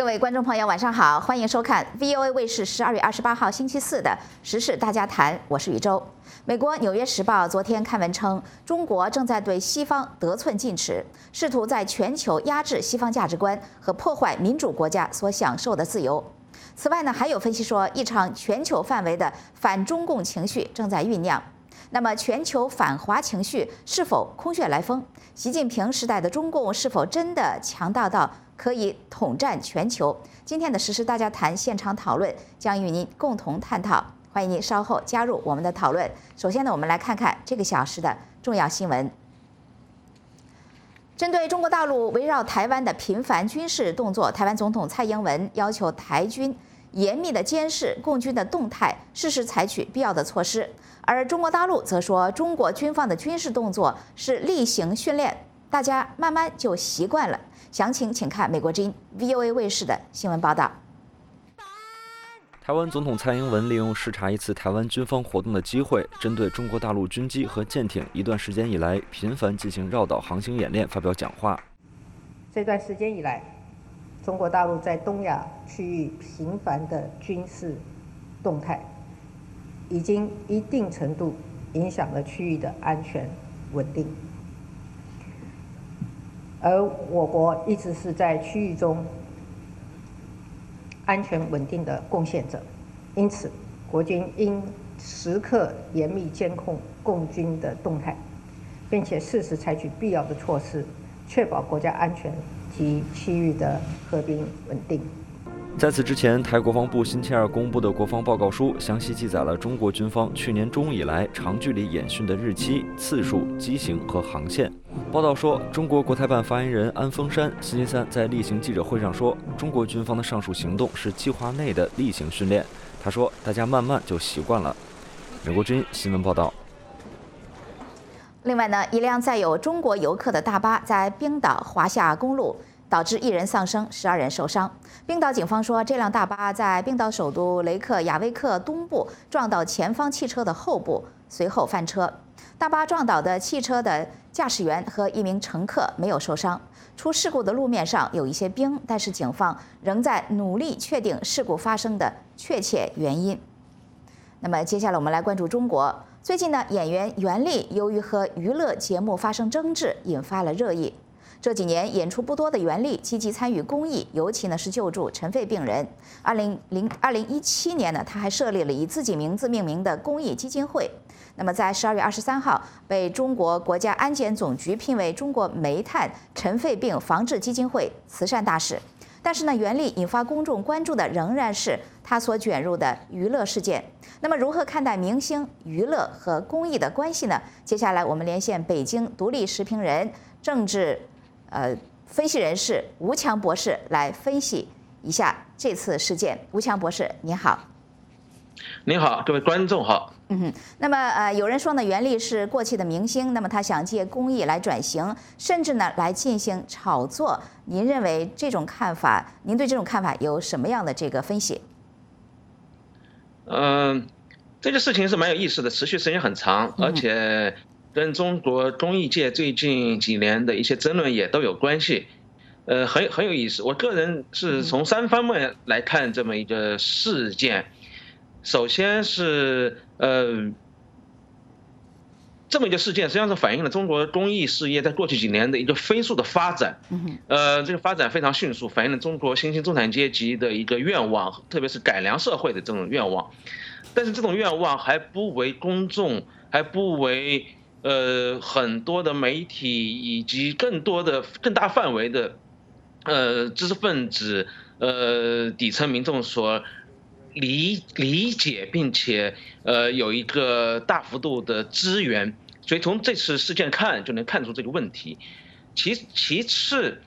位观众朋友，晚上好，欢迎收看 VOA 卫视12月28号星期四的时事大家谈，我是宇宙。美国《纽约时报》昨天刊文称，中国正在对西方得寸进尺，试图在全球压制西方价值观和破坏民主国家所享受的自由。此外呢，还有分析说，一场全球范围的反中共情绪正在酝酿。那么，全球反华情绪是否空穴来风？习近平时代的中共是否真的强大到可以统战全球？今天的时事大家谈现场讨论将与您共同探讨，欢迎您稍后加入我们的讨论。首先呢，我们来看看这个小时的重要新闻。针对中国大陆围绕台湾的频繁军事动作，台湾总统蔡英文要求台军严密地监视共军的动态，适时采取必要的措施。而中国大陆则说，中国军方的军事动作是例行训练，大家慢慢就习惯了。详情请看美国之音 VOA 卫视的新闻报道。 台湾总统蔡英文利用视察一次台湾军方活动的机会，针对中国大陆军机和舰艇一段时间以来频繁进行绕岛航行演练发表讲话。 这段时间以来，中国大陆在东亚区域频繁的军事动态，已经一定程度影响了区域的安全稳定，而我国一直是在区域中安全稳定的贡献者，因此国军应时刻严密监控共军的动态，并且适时采取必要的措施，确保国家安全及区域的和平稳定。 在此之前，台国防部星期二公布的国防报告书详细记载了中国军方去年中以来长距离演训的日期、次数、机型和航线。报道说，中国国台办发言人安峰山星期三在例行记者会上说，中国军方的上述行动是计划内的例行训练。他说，大家慢慢就习惯了。美国之音新闻报道。 另外呢，一辆载有中国游客的大巴在冰岛滑下公路，导致1人丧生，12人受伤。冰岛警方说，这辆大巴在冰岛首都雷克雅未克东部撞到前方汽车的后部，随后翻车。大巴撞倒的汽车的驾驶员和一名乘客没有受伤。出事故的路面上有一些冰，但是警方仍在努力确定事故发生的确切原因。那么接下来我们来关注中国。最近呢，演员袁立由于和娱乐节目发生争执，引发了热议。这几年演出不多的袁立积极参与公益，尤其呢是救助尘肺病人。2017年呢，他还设立了以自己名字命名的公益基金会。那么在12月23号，被中国国家安检总局聘为中国煤炭尘肺病防治基金会慈善大使。但是呢，袁立引发公众关注的仍然是他所卷入的娱乐事件。那么，如何看待明星、娱乐和公益的关系呢？接下来我们连线北京独立时评人、政治分析人士吴强博士来分析一下这次事件。吴强博士，您好。 您好，各位观众好。 那么有人说呢，袁立是过气的明星，那么他想借公益来转型，甚至呢来进行炒作。您认为这种看法？您对这种看法有什么样的这个分析？ 这个事情是蛮有意思的，持续时间很长，而且跟中国综艺界最近几年的一些争论也都有关系。很有意思。我个人是从3方面来看这么一个事件。首先是这么一个事件，实际上是反映了中国公益事业在过去几年的一个飞速的发展。这个发展非常迅速，反映了中国新兴中产阶级的一个愿望，特别是改良社会的这种愿望。但是这种愿望还不为公众，还不为很多的媒体以及更大范围的知识分子底层民众所理解，并且有一个大幅度的支援，所以从这次事件看就能看出这个问题。其次，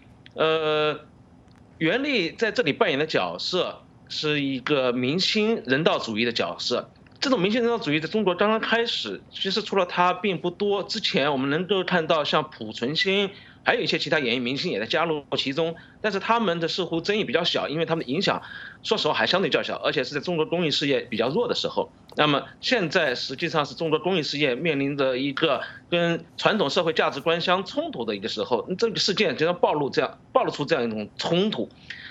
袁立在这里扮演的角色是一个明星人道主义的角色。这种明星人道主义在中国刚刚开始，其实除了他并不多。之前我们能够看到像濮存昕，还有一些其他演艺明星也在加入其中，但是他们的似乎争议比较小，因为他们的影响说实话还相对较小，而且是在中国公益事业比较弱的时候。那么现在实际上是中国公益事业面临着一个跟传统社会价值观相冲突的一个时候，这个事件就暴露出这样一种冲突。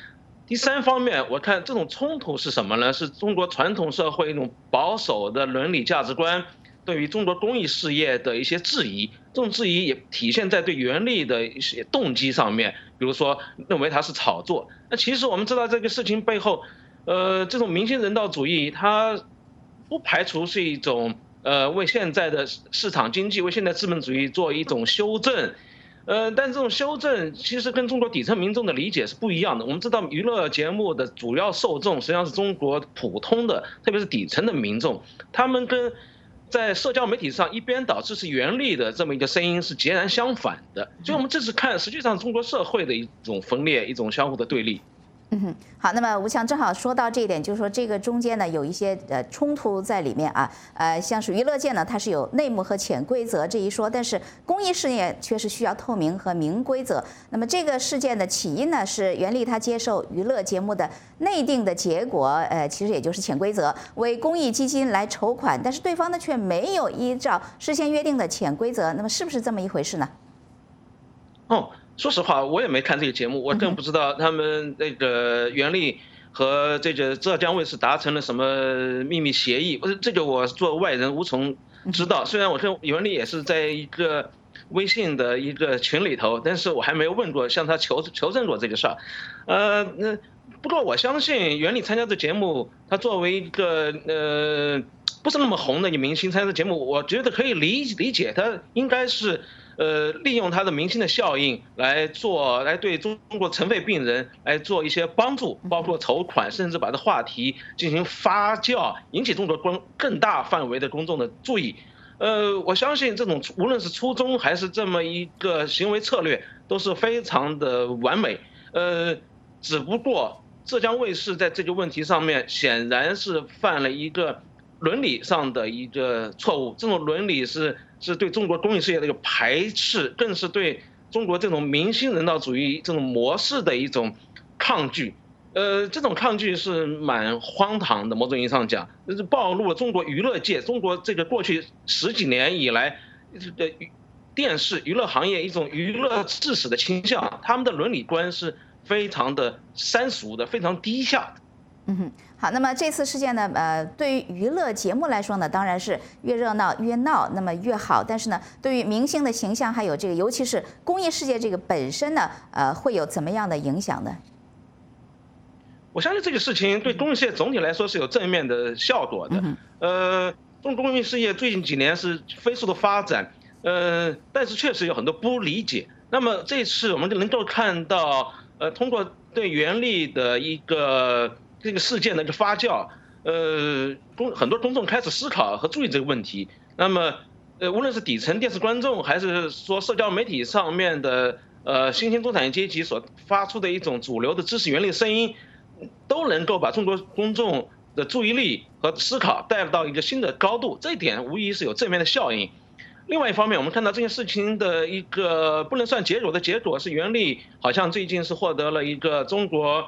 第三方面，我看这种冲突是什么呢？是中国传统社会一种保守的伦理价值观对于中国公益事业的一些质疑，这种质疑也体现在对袁立的一些动机上面，比如说认为他是炒作。那其实我们知道这个事情背后，这种民心人道主义，它不排除是一种为现在的市场经济、为现代资本主义做一种修正。但这种修正其实跟中国底层民众的理解是不一样的。我们知道，娱乐节目的主要受众实际上是中国普通的，特别是底层的民众，他们跟在社交媒体上一边倒支持袁立的这么一个声音是截然相反的。所以我们这是看实际上中国社会的一种分裂，一种相互的对立。 好，那么吴强正好说到这一点，就是说这个中间呢有一些冲突在里面啊，像是娱乐界呢它是有内幕和潜规则这一说，但是公益事业却是需要透明和明规则。那么这个事件的起因呢是袁立他接受娱乐节目的内定的结果，其实也就是潜规则，为公益基金来筹款，但是对方呢却没有依照事先约定的潜规则，那么是不是这么一回事呢？ 说实话，我也没看这个节目，我更不知道他们那个袁立和这个浙江卫视达成了什么秘密协议。这个我作为外人无从知道。虽然我跟袁立也是在一个微信的一个群里头，但是我还没有问过向他求证过这个事儿。不过我相信袁立参加这节目，他作为一个不是那么红的一个明星参加这节目，我觉得可以理解，他应该是。利用他的明星的效应来对中国尘肺病人来做一些帮助，包括筹款，甚至把这话题进行发酵，引起中国更大范围的公众的注意。我相信这种无论是初衷还是这么一个行为策略，都是非常的完美。只不过浙江卫视在这个问题上面显然是犯了一个伦理上的一个错误，这种伦理是对中国公益事业的一个排斥，更是对中国这种民心人道主义这种模式的一种抗拒。这种抗拒是蛮荒唐的，某种意义上讲，就是暴露了中国娱乐界、中国这个过去10几年以来的电视娱乐行业一种娱乐至死的倾向，他们的伦理观是非常的三俗的，非常低下的。 好，那么这次事件呢，对于娱乐节目来说呢，当然是越热闹越闹，那么越好。但是呢，对于明星的形象，还有这个，尤其是公益事业这个本身呢，会有怎么样的影响呢？ 我相信这个事情对公益事业总体来说是有正面的效果的。中国公益事业最近几年是飞速的发展，但是确实有很多不理解。那么这次我们能够看到，通过对袁立的一个这个事件的一个发酵，很多公众开始思考和注意这个问题。那么，无论是底层电视观众，还是说社交媒体上面的新兴中产阶级所发出的一种主流的支持袁立声音，都能够把中国公众的注意力和思考带到一个新的高度，这一点无疑是有正面的效应。另外一方面，我们看到这件事情的一个不能算结果的结果是，袁立好像最近是获得了一个中国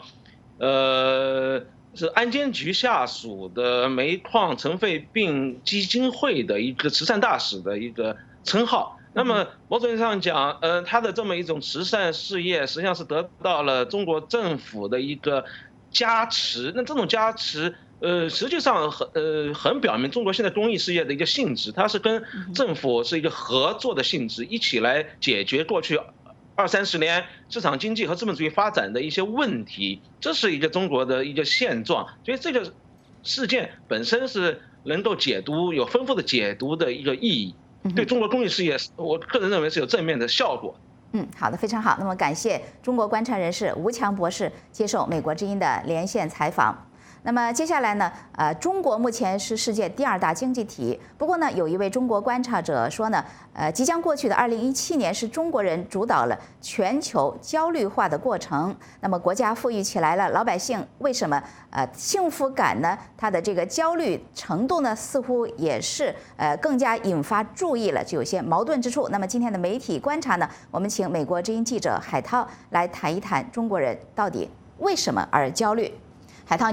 是安监局下属的煤矿尘肺病基金会的一个慈善大使的一个称号。那么某种意义上讲，他的这么一种慈善事业实际上是得到了中国政府的一个加持。那这种加持，实际上很表明中国现在公益事业的一个性质，它是跟政府是一个合作的性质，一起来解决过去20-30年市场经济和资本主义发展的一些问题，这是一个中国的一个现状。所以这个事件本身是能够解读有丰富的解读的一个意义，对中国公益事业，我个人认为是有正面的效果。 好的，非常好。那么感谢中国观察人士吴强博士接受美国之音的连线采访。那么接下来呢，中国目前是世界第2大经济体。不过呢，有一位中国观察者说呢，即将过去的2017年是中国人主导了全球焦虑化的过程。那么国家富裕起来了，老百姓为什么幸福感呢？它的这个焦虑程度呢，似乎也是更加引发注意了，就有些矛盾之处。那么今天的媒体观察呢，我们请美国之音记者海涛来谈一谈中国人到底为什么而焦虑。海涛你好。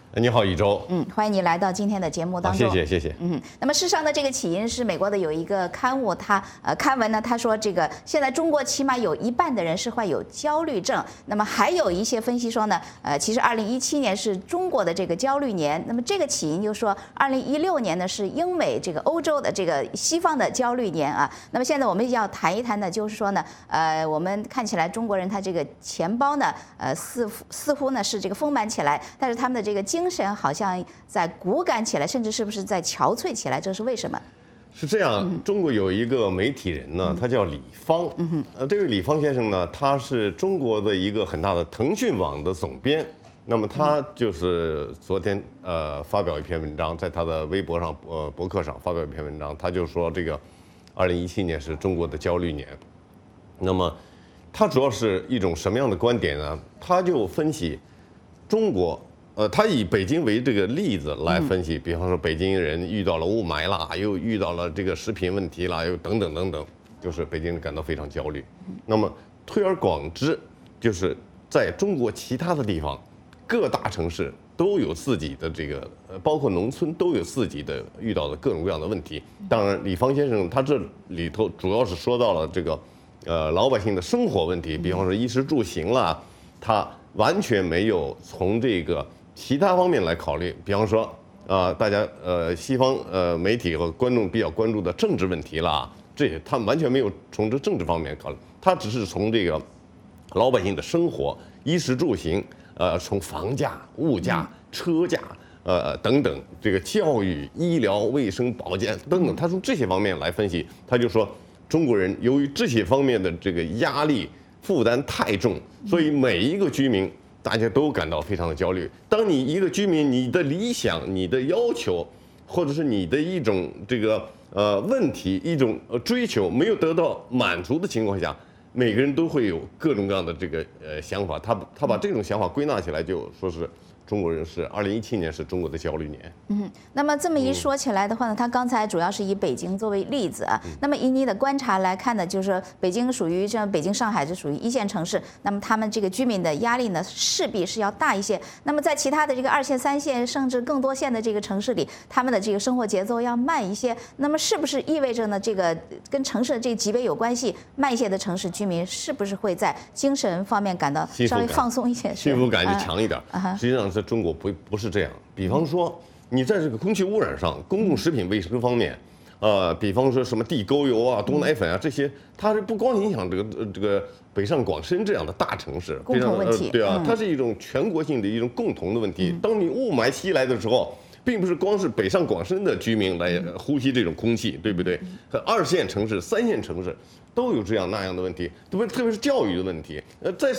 你好，宇宙。 欢迎你来到今天的节目当中。 谢谢。 那么事实上呢，这个起因是美国的有一个刊物，刊文呢，他说这个现在中国起码有1半的人是患有焦虑症。那么还有一些分析说呢，其实2017年是中国的这个焦虑年。那么这个起因就说2016年呢是英美这个欧洲的这个西方的焦虑年啊。那么现在我们要谈一谈的，就是说呢，我们看起来中国人他这个钱包呢，似乎呢是这个丰满起来，但是他们的这个精神好像在骨感起来，甚至是不是在憔悴起来？这是为什么？ 是这样，中国有一个媒体人呢，他叫李芳。这位李芳先生呢，他是中国的一个很大的腾讯网的总编。那么他就是昨天发表一篇文章，在他的微博上博客上发表一篇文章，他就说这个2017年是中国的焦虑年。那么他主要是一种什么样的观点呢？他就分析中国。他以北京为这个例子来分析，比方说北京人遇到了雾霾啦，又遇到了这个食品问题啦，又等等等等，就是北京人感到非常焦虑。那么推而广之，就是在中国其他的地方，各大城市都有自己的这个，包括农村都有自己的遇到的各种各样的问题。当然，李芳先生他这里头主要是说到了这个，老百姓的生活问题，比方说衣食住行啦，他完全没有从这个其他方面来考虑，比方说大家西方媒体和观众比较关注的政治问题啦，这些他们完全没有从这政治方面考虑，他只是从这个老百姓的生活、衣食住行，从房价、物价、车价，等等，这个教育、医疗、卫生、保健等等，他从这些方面来分析，他就说中国人由于这些方面的这个压力负担太重，所以每一个居民大家都感到非常的焦虑。当你一个居民，你的理想、你的要求，或者是你的一种这个问题、一种追求没有得到满足的情况下，每个人都会有各种各样的这个想法。他把这种想法归纳起来，就说是中国人是2017年是中国的焦虑年。 那么这么一说起来的话呢，他刚才主要是以北京作为例子啊。那么以你的观察来看呢，就是北京属于像北京、上海是属于1线城市，那么他们这个居民的压力呢，势必是要大一些。那么在其他的这个2线、3线甚至更多线的这个城市里，他们的这个生活节奏要慢一些。那么是不是意味着呢，这个跟城市的这个级别有关系？慢一些的城市居民是不是会在精神方面感到稍微放松一些？ 幸福感就强一点。实际上在中国不是这样。比方说，你在这个空气污染上、公共食品卫生方面，比方说什么地沟油啊、毒奶粉啊这些，它是不光影响这个北上广深这样的大城市， 共同问题， 对啊，它是一种全国性的一种共同的问题。当你雾霾袭来的时候，并不是光是北上广深的居民来呼吸这种空气，对不对？和2线城市、3线城市都有这样那样的问题，特别是教育的问题。在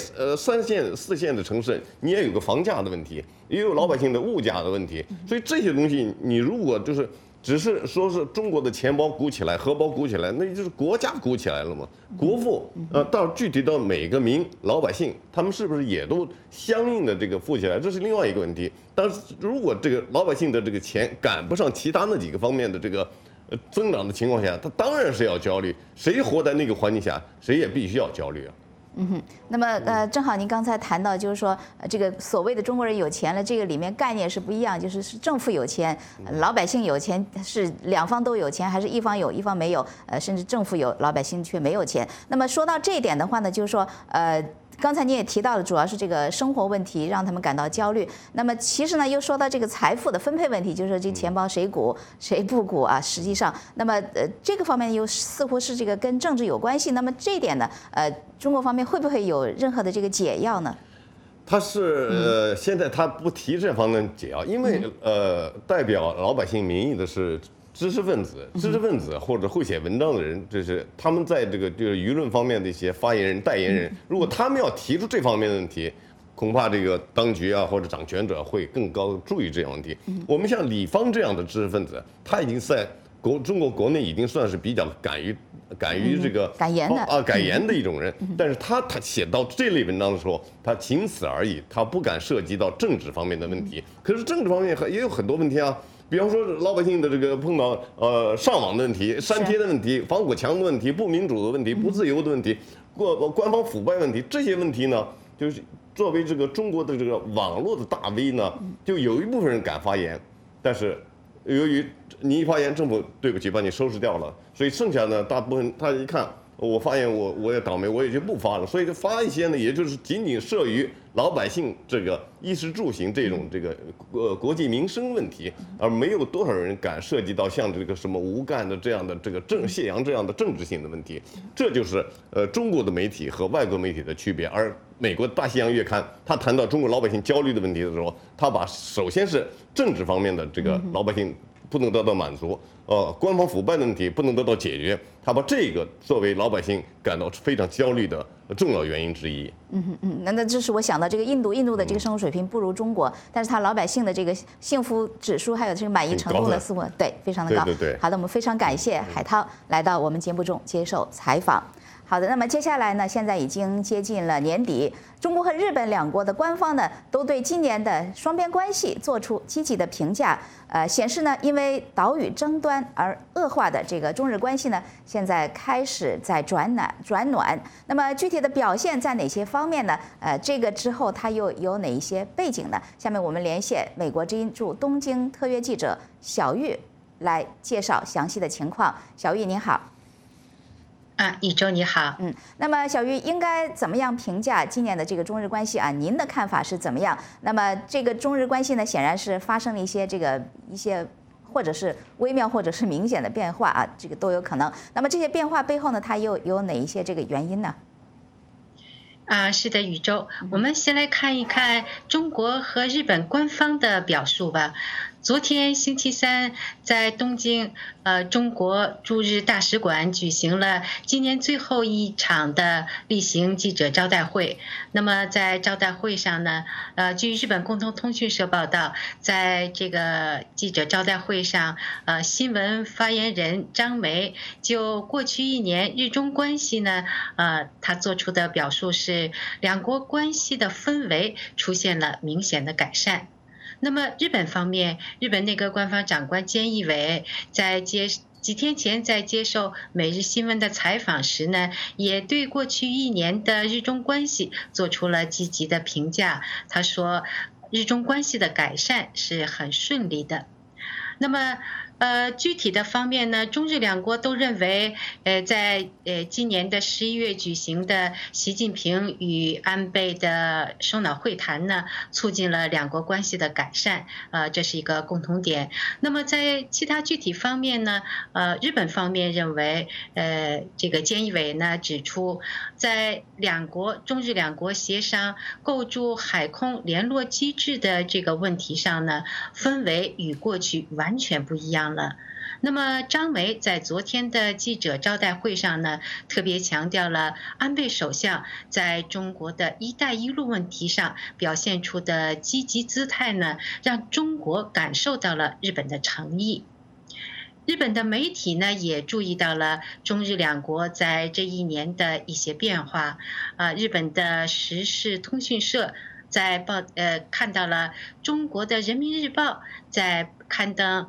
3线、4线的城市，你也有个房价的问题，也有老百姓的物价的问题。所以这些东西，你如果就是只是说是中国的钱包鼓起来、荷包鼓起来，那就是国家鼓起来了嘛。国富到具体到每个老百姓，他们是不是也都相应的这个富起来，这是另外一个问题。但是如果这个老百姓的这个钱赶不上其他那几个方面的这个增长的情况下，他当然是要焦虑。谁活在那个环境下，谁也必须要焦虑啊。 那么正好您刚才谈到，就是说这个所谓的中国人有钱了，这个里面概念是不一样，就是政府有钱，老百姓有钱，是两方都有钱，还是一方有一方没有？甚至政府有，老百姓却没有钱。那么说到这一点的话呢，就是说刚才你也提到了，主要是这个生活问题让他们感到焦虑。那么其实呢，又说到这个财富的分配问题，就是说这钱包谁鼓谁不鼓啊？实际上，那么这个方面又似乎是这个跟政治有关系。那么这一点呢，中国方面会不会有任何的这个解药呢？ 他是现在他不提这方面解药，因为代表老百姓民意的是知识分子或者会写文章的人，这是他们在这个就是舆论方面的一些发言人、代言人。如果他们要提出这方面的问题，恐怕这个当局啊或者掌权者会更高的注意这样问题。我们像李芳这样的知识分子，他已经在中国国内已经算是比较敢于这个敢言的一种人。但是他写到这类文章的时候，他仅此而已，他不敢涉及到政治方面的问题。可是政治方面也有很多问题啊。比方说老百姓的这个碰到上网的问题、删帖的问题、防火墙的问题、不民主的问题、不自由的问题、官方腐败问题，这些问题呢，就是作为这个中国的这个网络的大 V 呢，就有一部分人敢发言，但是由于你一发言，政府对不起把你收拾掉了，所以剩下呢大部分他一看我发言我也倒霉，我也就不发了，所以发一些呢，也就是仅仅涉于老百姓这个衣食住行这种这个国计民生问题，而没有多少人敢涉及到像这个什么吴干的这样的这个谢阳这样的政治性的问题，这就是中国的媒体和外国媒体的区别。而美国《大西洋月刊》他谈到中国老百姓焦虑的问题的时候，他把首先是政治方面的这个老百姓不能得到满足，官方腐败的问题不能得到解决，他把这个作为老百姓感到非常焦虑的重要原因之一。 那这是我想到这个印度的这个生活水平不如中国，但是他老百姓的这个幸福指数还有这个满意程度呢，似乎对非常的高。 对。 好的，我们非常感谢海涛来到我们节目中接受采访。好的，那么接下来呢，现在已经接近了年底，中国和日本两国的官方呢，都对今年的双边关系做出积极的评价。显示呢，因为岛屿争端而恶化的这个中日关系呢，现在开始在转暖。那么具体的表现在哪些方面呢？这个之后它又有哪一些背景呢？下面我们连线美国之音驻东京特约记者小玉来介绍详细的情况。小玉您好。 宇宙你好。 那么小玉应该怎么样评价今年的这个中日关系啊？您的看法是怎么样？那么这个中日关系呢，显然是发生了一些或者是微妙或者是明显的变化啊，这个都有可能。那么这些变化背后呢，它又有哪一些这个原因呢？ 是的，宇宙，我们先来看一看中国和日本官方的表述吧。昨天星期三，在东京，中国驻日大使馆举行了今年最后一场的例行记者招待会。那么在招待会上呢，据日本共同通讯社报道，在这个记者招待会上，新闻发言人张梅就过去一年日中关系呢，他做出的表述是，两国关系的氛围出现了明显的改善。那么日本方面，日本内阁官方长官菅义伟在几天前在接受每日新闻的采访时呢，也对过去一年的日中关系做出了积极的评价。他说，日中关系的改善是很顺利的。那么具体的方面呢，中日两国都认为，在今年的11月举行的习近平与安倍的首脑会谈呢，促进了两国关系的改善，这是一个共同点。那么在其他具体方面呢，日本方面认为，这个菅义伟呢指出，在中日两国协商构筑海空联络机制的这个问题上呢，氛围与过去完全不一样了。那么张梅在昨天的记者招待会上呢，特别强调了安倍首相在中国的一带一路问题上表现出的积极姿态呢，让中国感受到了日本的诚意。日本的媒体呢也注意到了中日两国在这一年的一些变化。日本的时事通讯社在看到了中国的人民日报在刊登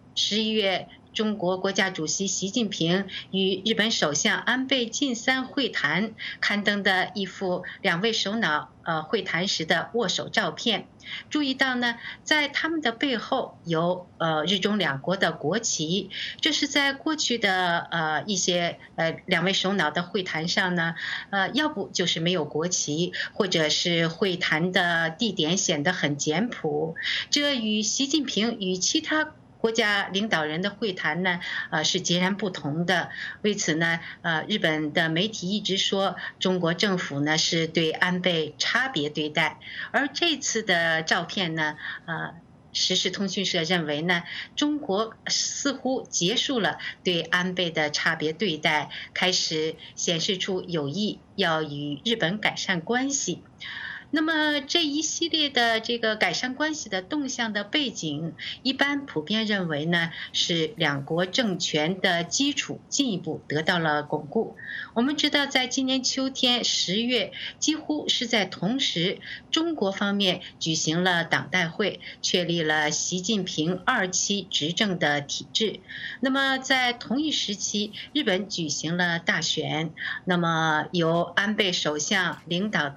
11月中国国家主席习近平与日本首相安倍晋三会谈刊登的一幅两位首脑会谈时的握手照片。注意到呢，在他们的背后有日中两国的国旗，这是在过去的一些两位首脑的会谈上呢，要不就是没有国旗，或者是会谈的地点显得很简朴，这与习近平与其他国家领导人的会谈呢，是截然不同的。为此呢，日本的媒体一直说中国政府呢是对安倍差别对待，而这次的照片呢，时事通讯社认为呢，中国似乎结束了对安倍的差别对待，开始显示出有意要与日本改善关系。那么这一系列的这个改善关系的动向的背景，一般普遍认为呢，是两国政权的基础进一步得到了巩固。我们知道，在今年秋天10月，几乎是在同时，中国方面举行了党代会，确立了习近平2期执政的体制。那么在同一时期，日本举行了大选，那么由安倍首相领导的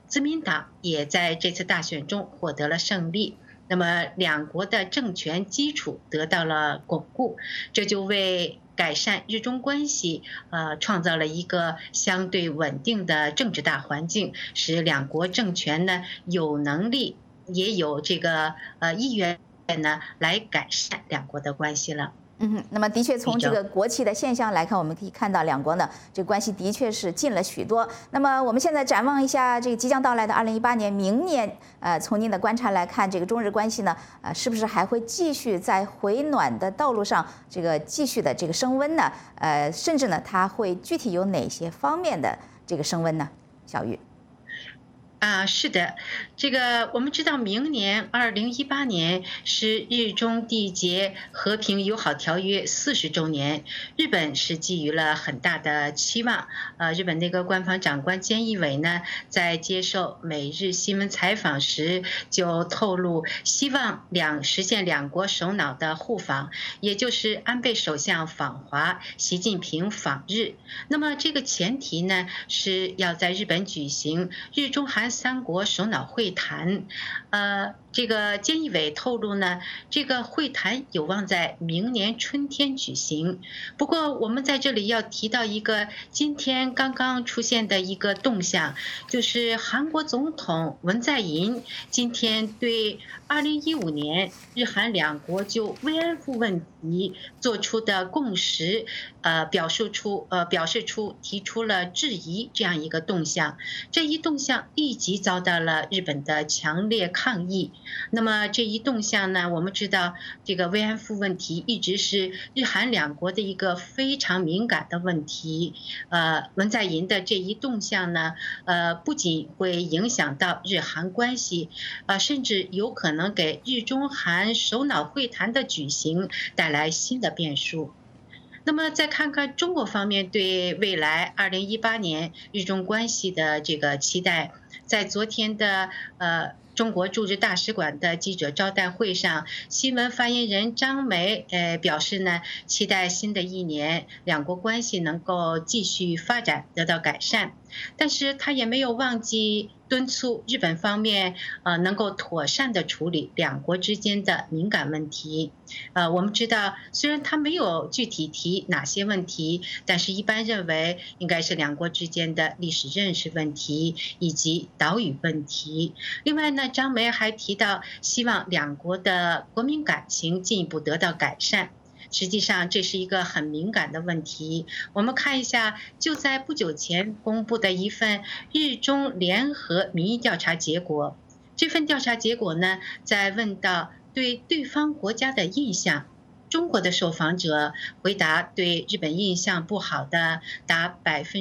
自民党也在这次大选中获得了胜利。那么两国的政权基础得到了巩固，这就为改善日中关系创造了一个相对稳定的政治大环境，使两国政权呢有能力也有这个意愿呢来改善两国的关系了。 那么的确从这个国旗的现象来看，我们可以看到两国呢这个关系的确是近了许多。那么我们现在展望一下这个即将到来的2018年，明年，从您的观察来看，这个中日关系呢，是不是还会继续在回暖的道路上这个继续的这个升温呢？甚至呢，它会具体有哪些方面的这个升温呢？小玉。 是的，这个我们知道，明年2018年是日中缔结和平友好条约40周年，日本是寄予了很大的期望。日本内阁官房长官菅义伟呢，在接受每日新闻采访时就透露，希望实现两国首脑的互访，也就是安倍首相访华，习近平访日。那么这个前提呢，是要在日本举行日中韩三国首脑会谈。这个菅义伟透露呢，这个会谈有望在明年春天举行。不过我们在这里要提到一个今天刚刚出现的一个动向，就是韩国总统文在寅今天对2015年日韩两国就慰安妇问题做出的共识，表示出提出了质疑这样一个动向。这一动向立即遭到了日本的强烈抗议。那么这一动向呢，我们知道这个慰安妇问题一直是日韩两国的一个非常敏感的问题。文在寅的这一动向呢，不仅会影响到日韩关系，甚至有可能给日中韩首脑会谈的举行带来新的变数。那么再看看中国方面对未来2018年日中关系的这个期待，在昨天的中国驻日大使馆的记者招待会上，新闻发言人张梅表示呢，期待新的一年两国关系能够继续发展，得到改善。但是他也没有忘记敦促日本方面能够妥善的处理两国之间的敏感问题。我们知道，虽然他没有具体提哪些问题，但是一般认为应该是两国之间的历史认识问题以及岛屿问题。另外呢，张梅还提到希望两国的国民感情进一步得到改善。实际上这是一个很敏感的问题。我们看一下就在不久前公布的一份日中联合民意调查结果。这份调查结果呢，在问到对对方国家的印象，中国的受访者回答对日本印象不好的达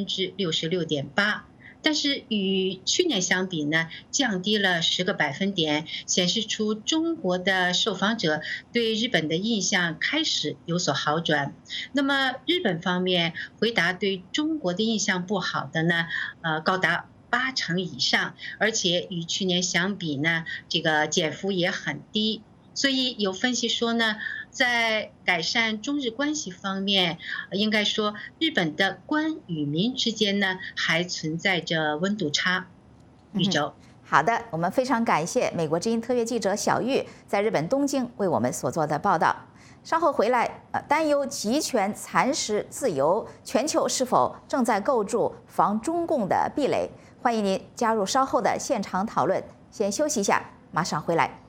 66.8%。但是与去年相比呢，降低了10个百分点，显示出中国的受访者对日本的印象开始有所好转。那么日本方面回答对中国的印象不好的呢，高达80%以上，而且与去年相比呢，这个减幅也很低。所以有分析说呢，在改善中日关系方面，应该说日本的官与民之间呢，还存在着温度差。玉州。 好的，我们非常感谢美国之音特约记者小玉在日本东京为我们所做的报道。稍后回来，担忧集权蚕食自由，全球是否正在构筑防中共的壁垒？欢迎您加入稍后的现场讨论。先休息一下，马上回来。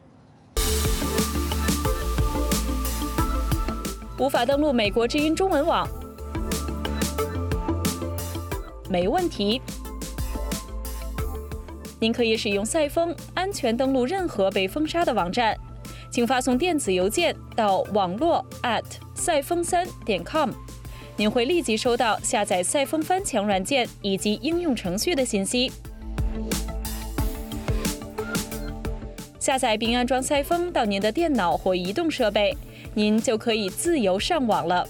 无法登录美国之音中文网？没问题，您可以使用赛风安全登录任何被封杀的网站，请发送电子邮件到网络@赛风3.com，您会立即收到下载赛风翻墙软件以及应用程序的信息。下载并安装赛风到您的电脑或移动设备，您就可以自由上网了。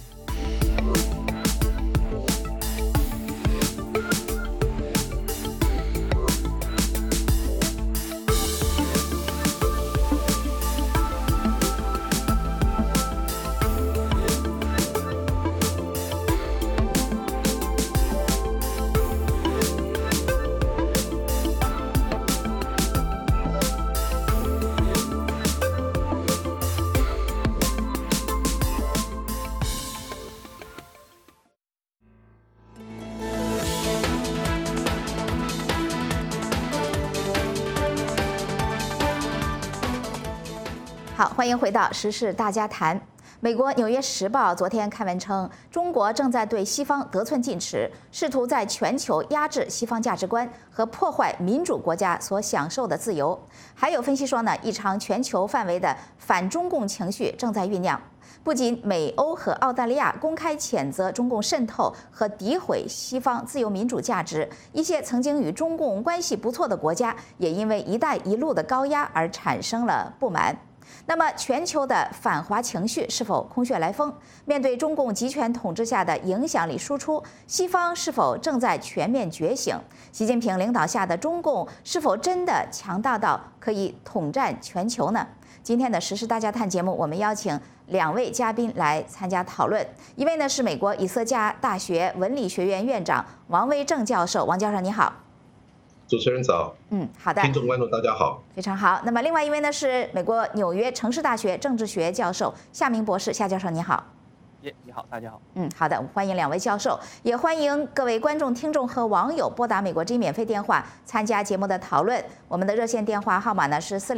好，欢迎回到时事大家谈。美国《纽约时报》昨天刊文称，中国正在对西方得寸进尺，试图在全球压制西方价值观和破坏民主国家所享受的自由。还有分析说呢，一场全球范围的反中共情绪正在酝酿。不仅美欧和澳大利亚公开谴责中共渗透和诋毁西方自由民主价值，一些曾经与中共关系不错的国家也因为“一带一路”的高压而产生了不满。那么，全球的反华情绪是否空穴来风？面对中共集权统治下的影响力输出，西方是否正在全面觉醒？习近平领导下的中共是否真的强大到可以统战全球呢？今天的时事大家谈节目，我们邀请2位嘉宾来参加讨论。一位呢是美国以色加大学文理学院院长王威正教授，王教授你好。 主持人早， 好的， 听众观众大家好， 非常好。那么另外一位呢是美国纽约城市大学政治学教授夏明博士，夏教授你好。 你好，大家好。 好的，欢迎2位教授，也欢迎各位观众、听众和网友拨打美国之音免费电话参加节目的讨论。我们的热线电话号码呢是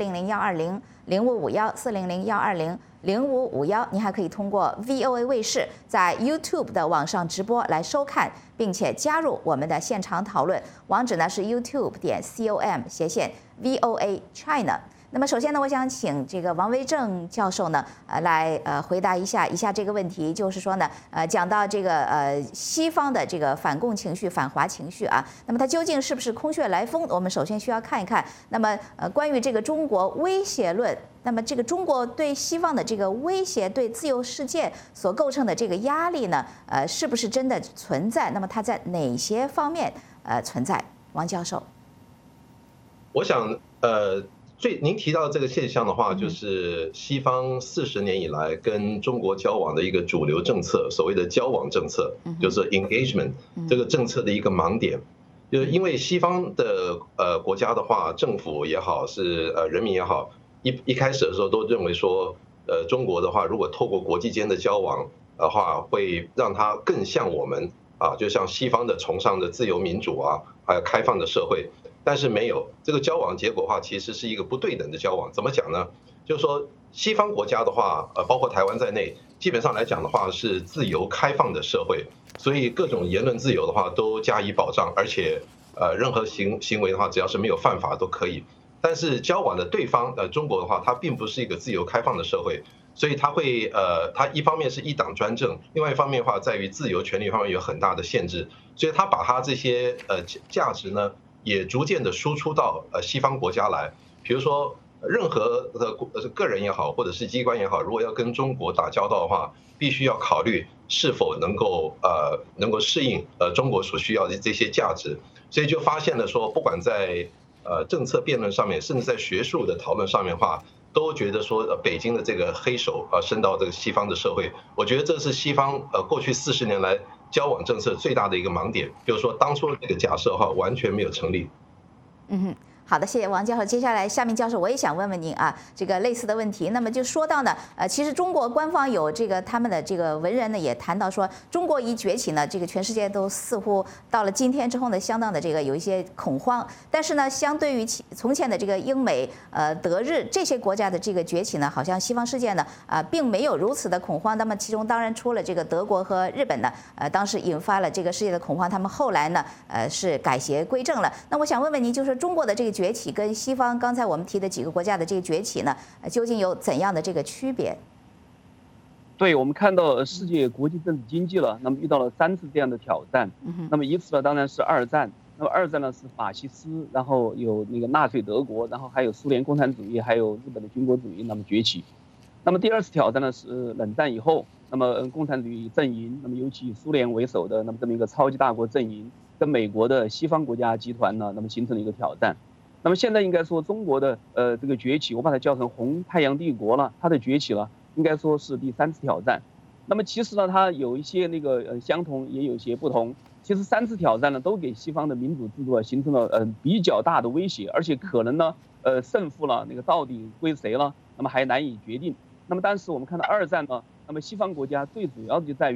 400-120-0551，400-120-0551。您还可以通过 VOA 卫视在 YouTube 的网上直播来收看，并且加入我们的现场讨论。网址呢是 youtube.com/VOA China。那么首先呢，我想请这个王威正教授呢，来回答一下以下这个问题，就是说呢，讲到这个西方的这个反共情绪、反华情绪啊，那么它究竟是不是空穴来风？我们首先需要看一看。那么关于这个中国威胁论，那么这个中国对西方的这个威胁，对自由世界所构成的这个压力呢，是不是真的存在？那么它在哪些方面存在？王教授， 我想您提到这个现象的话，就是西方40年以来跟中国交往的一个主流政策，所谓的交往政策，就是 engagement 这个政策的一个盲点，就是因为西方的国家的话，政府也好，是人民也好，一开始的时候都认为说，中国的话，如果透过国际间的交往的话，会让它更像我们啊，就像西方的崇尚的自由民主啊，还有开放的社会。但是没有这个交往结果的话，其实是一个不对等的交往。怎么讲呢？就是说西方国家的话，包括台湾在内，基本上来讲的话是自由开放的社会，所以各种言论自由的话都加以保障，而且任何行为的话，只要是没有犯法都可以。但是交往的对方中国的话，它并不是一个自由开放的社会，所以它会它一方面是一党专政，另外一方面的话在于自由权利方面有很大的限制，所以它把它这些价值呢，也逐渐的输出到西方国家来，比如说任何的个人也好，或者是机关也好，如果要跟中国打交道的话，必须要考虑是否能够适应中国所需要的这些价值，所以就发现了说，不管在政策辩论上面，甚至在学术的讨论上面的话，都觉得说北京的这个黑手伸到这个西方的社会，我觉得这是西方过去40年来交往政策最大的一个盲点，就是说当初这个假设的话完全没有成立。 好的，谢谢王教授。接下来，夏明教授，我也想问问您啊，这个类似的问题。那么就说到呢，其实中国官方有这个他们的这个文人呢，也谈到说，中国一崛起呢，这个全世界都似乎到了今天之后呢，相当的这个有一些恐慌。但是呢，相对于从前的这个英美、德日这些国家的这个崛起呢，好像西方世界呢，并没有如此的恐慌。那么其中当然除了这个德国和日本呢，当时引发了这个世界的恐慌，他们后来呢，是改邪归正了。那我想问问您，就是中国的这个崛起跟西方刚才我们提的几个国家的这个崛起呢，究竟有怎样的这个区别？ 对，我们看到世界国际政治经济了，那么遇到了3次这样的挑战。那么一次呢，当然是2战。那么2战呢是法西斯，然后有那个纳粹德国，然后还有苏联共产主义，还有日本的军国主义，那么崛起。那么第2次挑战呢是冷战以后，那么共产主义阵营，那么尤其以苏联为首的那么这么一个超级大国阵营，跟美国的西方国家集团呢，那么形成了一个挑战。那么现在应该说中国的这个崛起，我把它叫成红太阳帝国了，它的崛起了，应该说是第3次挑战。那么其实呢，它有一些那个相同，也有一些不同。其实3次挑战呢，都给西方的民主制度形成了比较大的威胁，而且可能呢胜负了那个到底归谁了，那么还难以决定。那么但是我们看到2战呢，那么西方国家最主要的就在于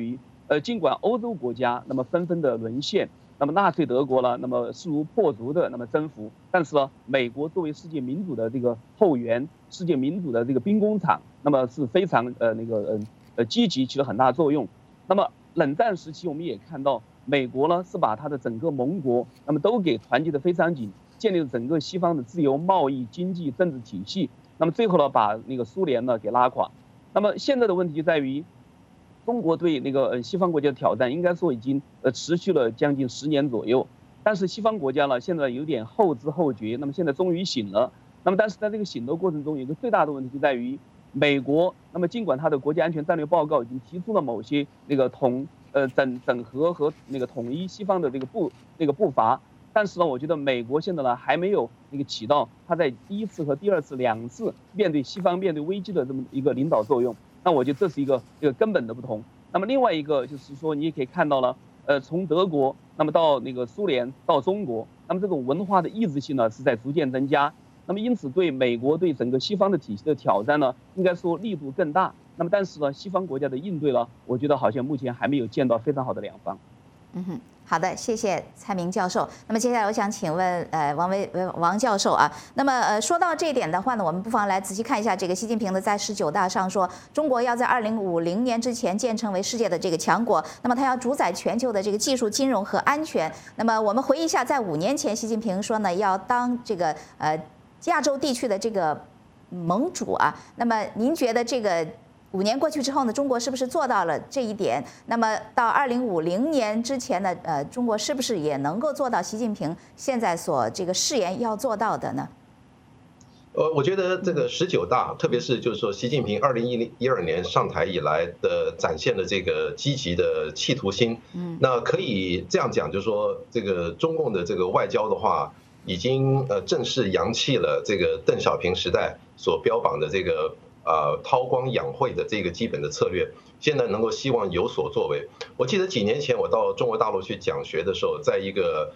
尽管欧洲国家那么纷纷的沦陷，那么纳粹德国呢，那么势如破竹的那么征服，但是呢，美国作为世界民主的这个后援，世界民主的这个兵工厂，那么是非常积极，起了很大作用。那么冷战时期我们也看到，美国呢是把它的整个盟国那么都给团结得非常紧，建立了整个西方的自由贸易、经济、政治体系。那么最后呢，把那个苏联呢给拉垮。那么现在的问题就在于，中国对那个西方国家的挑战，应该说已经持续了将近10年左右。但是西方国家呢，现在有点后知后觉，那么现在终于醒了。那么但是在这个醒的过程中，有一个最大的问题就在于，美国那么尽管它的国家安全战略报告已经提出了某些那个整合和那个统一西方的这个步伐，但是呢，我觉得美国现在呢还没有那个起到它在第1次和第2次2次面对西方面对危机的这么一个领导作用。那我觉得这是一个根本的不同。那么另外一个就是说，你也可以看到了，从德国那么到那个苏联到中国，那么这种文化的意志性呢是在逐渐增加。那么因此对美国对整个西方的体系的挑战呢，应该说力度更大。那么但是呢，西方国家的应对呢，我觉得好像目前还没有见到非常好的两方。 好的，谢谢蔡明教授。那么接下来我想请问王教授啊，那么说到这一点的话呢，我们不妨来仔细看一下这个习近平呢在19大上说，中国要在2050年之前建成为世界的这个强国，那么他要主宰全球的这个技术、金融和安全。那么我们回忆一下，在5年前，习近平说呢要当这个亚洲地区的这个盟主啊。那么您觉得这个5年过去之后呢，中国是不是做到了这一点？那么到2050年之前呢，中国是不是也能够做到习近平现在所这个誓言要做到的呢？ 我觉得这个19大，特别是就是说习近平2012年上台以来的展现的这个积极的企图心，那可以这样讲，就是说这个中共的这个外交的话，已经正式扬弃了这个邓小平时代所标榜的这个韬光养晦的这个基本的策略，现在能够希望有所作为。我记得几年前我到中国大陆去讲学的时候，在一个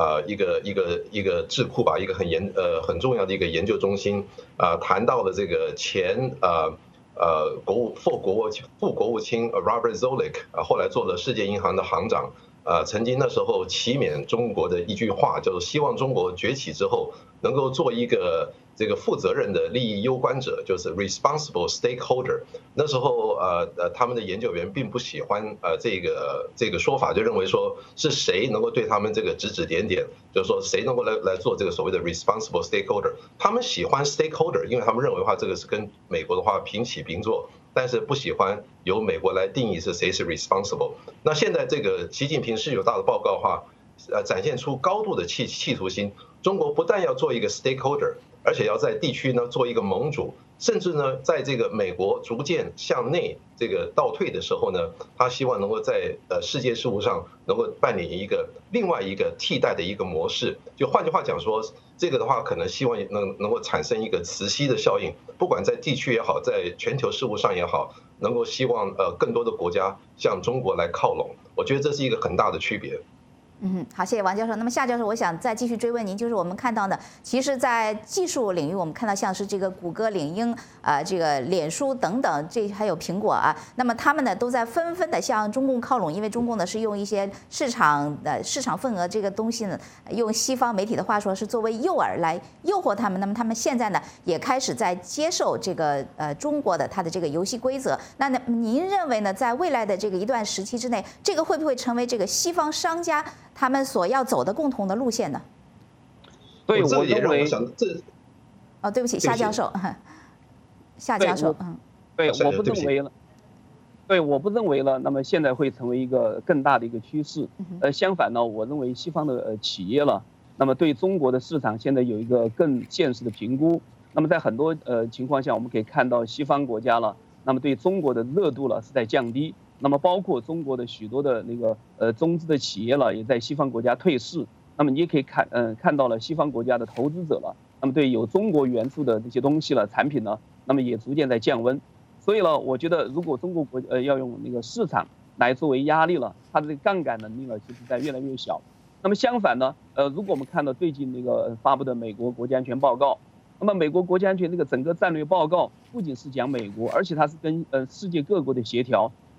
智库吧，一个很重要的一个研究中心，谈到了这个前副国务卿 Robert Zoellick， 后来做了世界银行的行长，曾经那时候启勉中国的一句话，叫做希望中国崛起之后能够做一个这个负责任的利益攸关者，就是 responsible stakeholder。那时候他们的研究员并不喜欢这个说法，就认为说是谁能够对他们这个指指点点，就是说谁能够来做这个所谓的 responsible stakeholder。他们喜欢 stakeholder， 因为他们认为的话这个是跟美国的话平起平坐，但是不喜欢由美国来定义是谁是 responsible。那现在这个习近平19大的报告的话，展现出高度的企图心。中国不但要做一个 stakeholder， 而且要在地区呢做一个盟主，甚至呢在这个美国逐渐向内这个倒退的时候呢，他希望能够在世界事务上能够扮演另外一个替代的一个模式。就换句话讲说，这个的话可能希望能够产生一个磁吸的效应，不管在地区也好，在全球事务上也好，能够希望更多的国家向中国来靠拢。我觉得这是一个很大的区别。 好，谢谢王教授。那么夏教授，我想再继续追问您，就是我们看到呢，其实，在技术领域，我们看到像是这个谷歌、领英这个脸书等等，这还有苹果啊，那么他们呢都在纷纷的向中共靠拢，因为中共呢是用一些市场份额这个东西呢，用西方媒体的话说是作为诱饵来诱惑他们。那么他们现在呢也开始在接受这个中国的它的这个游戏规则。那您认为呢，在未来的这个一段时期之内，这个会不会成为这个西方商家他们所要走的共同的路线呢？ 对， 我认为对不起，夏教授，夏教授， 对，我不认为了。对，我不认为了。那么现在会成为一个更大的一个趋势。相反呢，我认为西方的企业了，那么对中国的市场现在有一个更现实的评估。那么在很多情况下，我们可以看到西方国家了，那么对中国的热度了是在降低。那么包括中国的许多的那个中资的企业了，也在西方国家退市。那么你也可以看到了西方国家的投资者了，那么对有中国元素的这些东西了产品呢，那么也逐渐在降温。所以呢，我觉得如果中国要用那个市场来作为压力了，它的杠杆能力呢，其实在越来越小。那么相反呢，如果我们看到最近那个发布的美国国家安全报告，那么美国国家安全这个整个战略报告不仅是讲美国，而且它是跟世界各国的协调。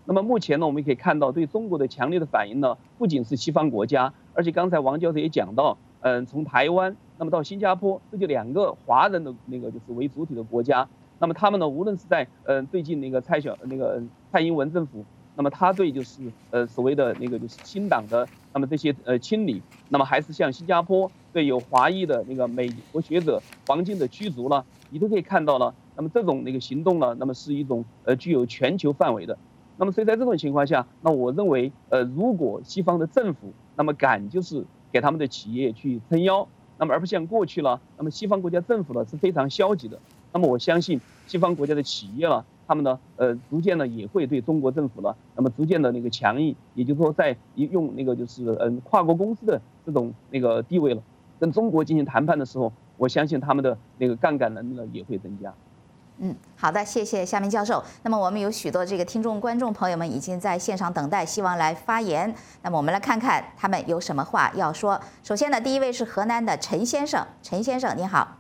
那么目前呢，我们可以看到对中国的强烈的反应呢，不仅是西方国家，而且刚才王教授也讲到，从台湾那么到新加坡，这就2个华人的就是为主体的国家。那么他们呢，无论是在最近蔡英文政府，那么他对就是所谓的就是新党的那么这些清理，那么还是像新加坡对有华裔的美国学者黄金的驱逐了，你都可以看到了。那么这种行动呢，那么是一种具有全球范围的。那么所以在这种情况下，那我认为如果西方的政府那么敢就是给他们的企业去撑腰，那么而不像过去了，那么西方国家政府呢是非常消极的。那么我相信西方国家的企业了，他们呢逐渐呢也会对中国政府呢，那么逐渐的强硬，也就是说在用就是跨国公司的这种地位了，跟中国进行谈判的时候，我相信他们的杠杆能力呢也会增加。 好的，谢谢夏明教授。那么我们有许多听众观众朋友们已经在线上等待，希望来发言。那么我们来看看他们有什么话要说。首先呢，第一位是河南的陈先生，陈先生您好。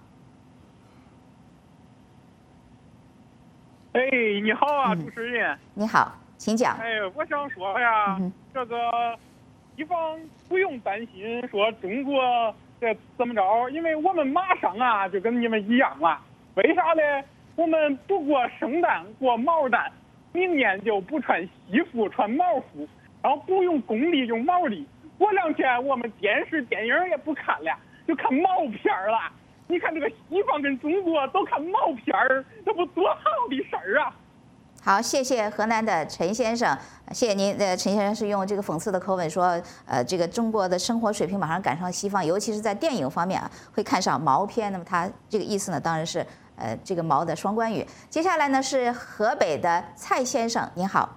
哎，你好啊，主持人。 你好，请讲。 哎，我想说呀，这个地方不用担心说中国这怎么着，因为我们马上啊就跟你们一样了。为啥呢？我们不过圣诞过毛蛋，明年就不穿西服穿毛服，然后不用公历用毛历。过2天我们电视电影也不看了，就看毛片了。你看这个西方跟中国都看毛片儿，这不多好的事儿啊！ 好，谢谢河南的陈先生，谢谢您。陈先生是用这个讽刺的口吻说，这个中国的生活水平马上赶上西方，尤其是在电影方面啊，会看上毛片。那么他这个意思呢，当然是这个毛的双关语。接下来呢是河北的蔡先生，您好。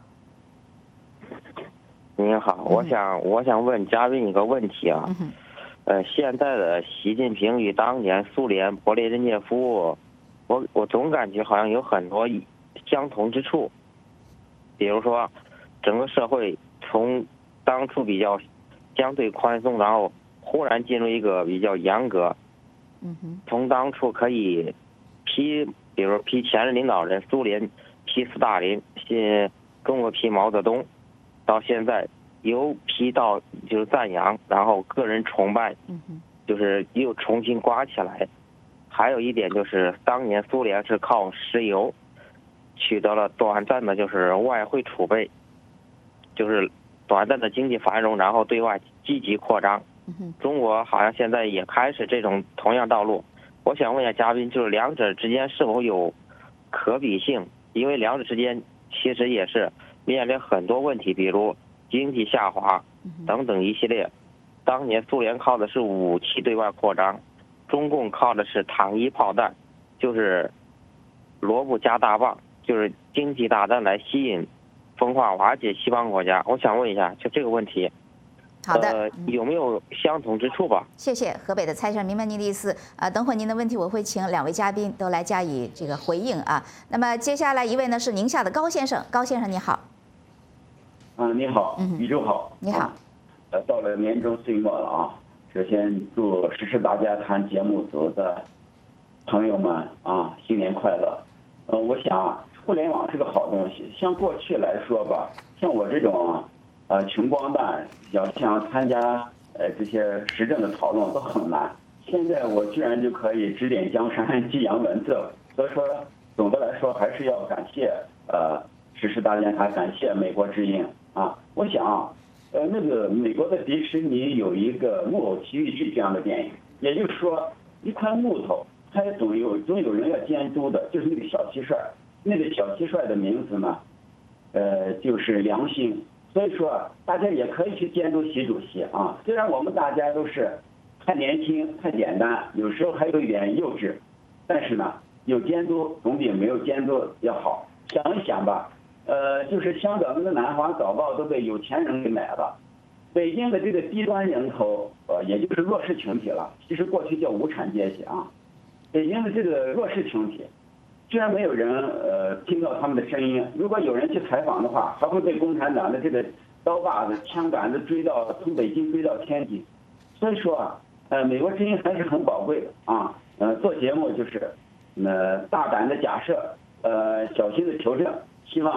您好，我想问嘉宾一个问题啊。现在的习近平与当年苏联勃列日涅夫，我总感觉好像有很多相同之处，比如说，整个社会从当初比较相对宽松，然后忽然进入一个比较严格，从当初可以比如批前任领导人，苏联批斯大林，中国批毛泽东，到现在由批到就是赞扬，然后个人崇拜，就是又重新刮起来。还有一点就是当年苏联是靠石油取得了短暂的就是外汇储备，就是短暂的经济繁荣，然后对外积极扩张。中国好像现在也开始这种同样道路。我想问一下嘉宾，就是两者之间是否有可比性？因为两者之间其实也是面临很多问题，比如经济下滑等等一系列。当年苏联靠的是武器对外扩张，中共靠的是糖衣炮弹，就是萝卜加大棒，就是经济大战来吸引分化瓦解西方国家。我想问一下，就这个问题， 好的， 有没有相同之处吧？ 谢谢河北的蔡先生，明白您的意思。等会您的问题我会请2位嘉宾都来加以这个回应啊。那么接下来一位呢是宁夏的高先生，高先生你好。 你好，宇宙好。 你好。 到了年终岁末了啊，首先祝时事大家谈节目组的朋友们啊新年快乐。我想互联网是个好东西，像过去来说吧，像我这种穷光蛋要想参加这些时政的讨论都很难。现在我居然就可以指点江山，激扬文字，所以说总的来说还是要感谢时事大家谈，感谢美国之音啊。我想那个美国的迪士尼有一个木偶奇遇记这样的电影，也就是说一块木头，它总有人要监督的，就是那个小蟋蟀。那个小蟋蟀的名字呢，就是良心。所以说大家也可以去监督习主席啊。虽然我们大家都是太年轻、太简单，有时候还有一点幼稚，但是呢，有监督总比没有监督要好。想一想吧。就是香港的南华早报都被有钱人给买了，北京的这个低端人口，也就是弱势群体了，其实过去叫无产阶级啊。北京的这个弱势群体，居然没有人听到他们的声音。如果有人去采访的话，还会被共产党的这个刀把子、枪杆子从北京追到天津。所以说美国之音还是很宝贵的啊。做节目就是大胆的假设，小心的求证。希望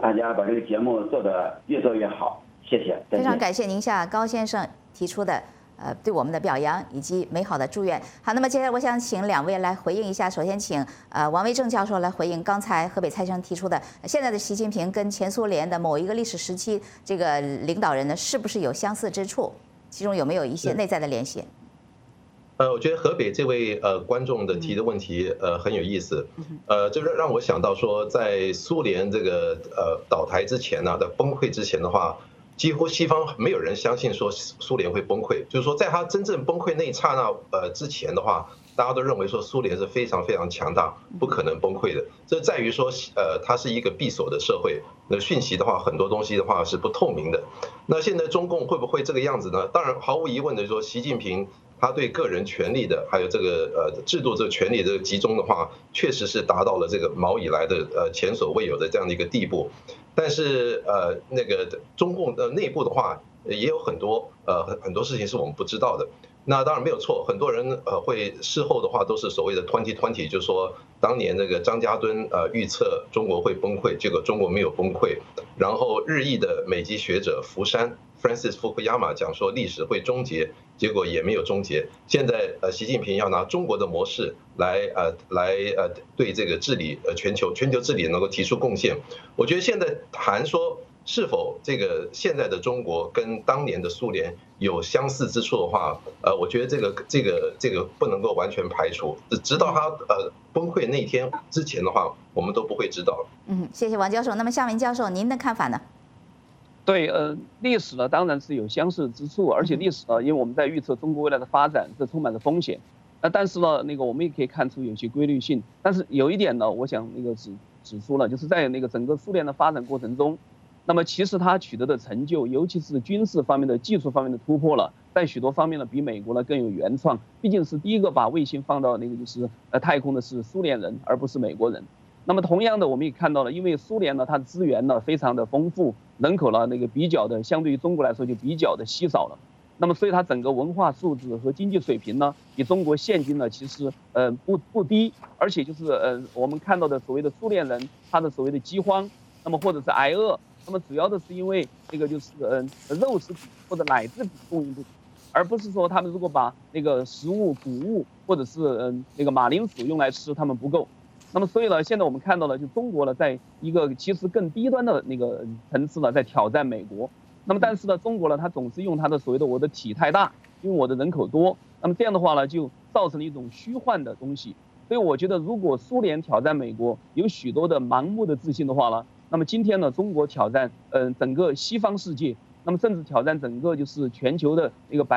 大家把这个节目做得越做越好，谢谢。 非常感谢宁夏高先生提出的对我们的表扬以及美好的祝愿。好，那么接下来我想请2位来回应一下。首先请王维正教授来回应刚才河北蔡先生提出的，现在的习近平跟前苏联的某一个历史时期这个领导人呢，是不是有相似之处？其中有没有一些内在的联系？ 我觉得河北这位观众的提的问题很有意思，这让我想到说，在苏联这个倒台之前呢，的崩溃之前的话，几乎西方没有人相信说苏联会崩溃，就是说在它真正崩溃那一刹那之前的话，大家都认为说苏联是非常非常强大，不可能崩溃的。这在于说它是一个闭锁的社会，那讯息的话很多东西的话是不透明的。那现在中共会不会这个样子呢？当然毫无疑问的说，习近平他对个人权利的还有这个制度这个权利的集中的话，确实是达到了这个毛以来的前所未有的这样的一个地步。但是那个中共的内部的话，也有很多事情是我们不知道的。那当然没有错，很多人会事后的话都是所谓的2020，就是说当年那个张家敦预测中国会崩溃，结果中国没有崩溃。然后日裔的美籍学者福山 Francis Fukuyama 讲说历史会终结，结果也没有终结。现在习近平要拿中国的模式来对这个治理全球治理能够提出贡献。我觉得现在谈说是否这个现在的中国跟当年的苏联有相似之处的话，我觉得这个不能够完全排除，直到它崩溃那天之前的话，我们都不会知道。 谢谢王教授。那么夏明教授，您的看法呢？ 对，历史呢当然是有相似之处，而且历史呢，因为我们在预测中国未来的发展，这充满着风险。但是呢，我们也可以看出有些规律性。但是有一点呢，我想指出了，就是在整个苏联的发展过程中，那么其实它取得的成就，尤其是军事方面的、技术方面的突破了，在许多方面呢比美国呢更有原创。毕竟是第一个把卫星放到就是太空的是苏联人，而不是美国人。那么同样的，我们也看到了，因为苏联呢它的资源呢非常的丰富，人口呢比较的相对于中国来说就比较的稀少了。那么所以它整个文化素质和经济水平呢，比中国现今呢其实不低，而且就是我们看到的所谓的苏联人，他的所谓的饥荒，那么或者是挨饿。那么主要的是因为就是肉食品或者奶制品供应不足，而不是说他们如果把食物、谷物或者是马铃薯用来吃，他们不够。那么所以呢，现在我们看到了，就中国呢，在一个其实更低端的层次呢，在挑战美国。那么但是呢，中国呢，它总是用它的所谓的我的体太大，因为我的人口多。那么这样的话呢，就造成了一种虚幻的东西。所以我觉得，如果苏联挑战美国，有许多的盲目的自信的话呢，那么今天呢，中国挑战整个西方世界，那么甚至挑战整个就是全球的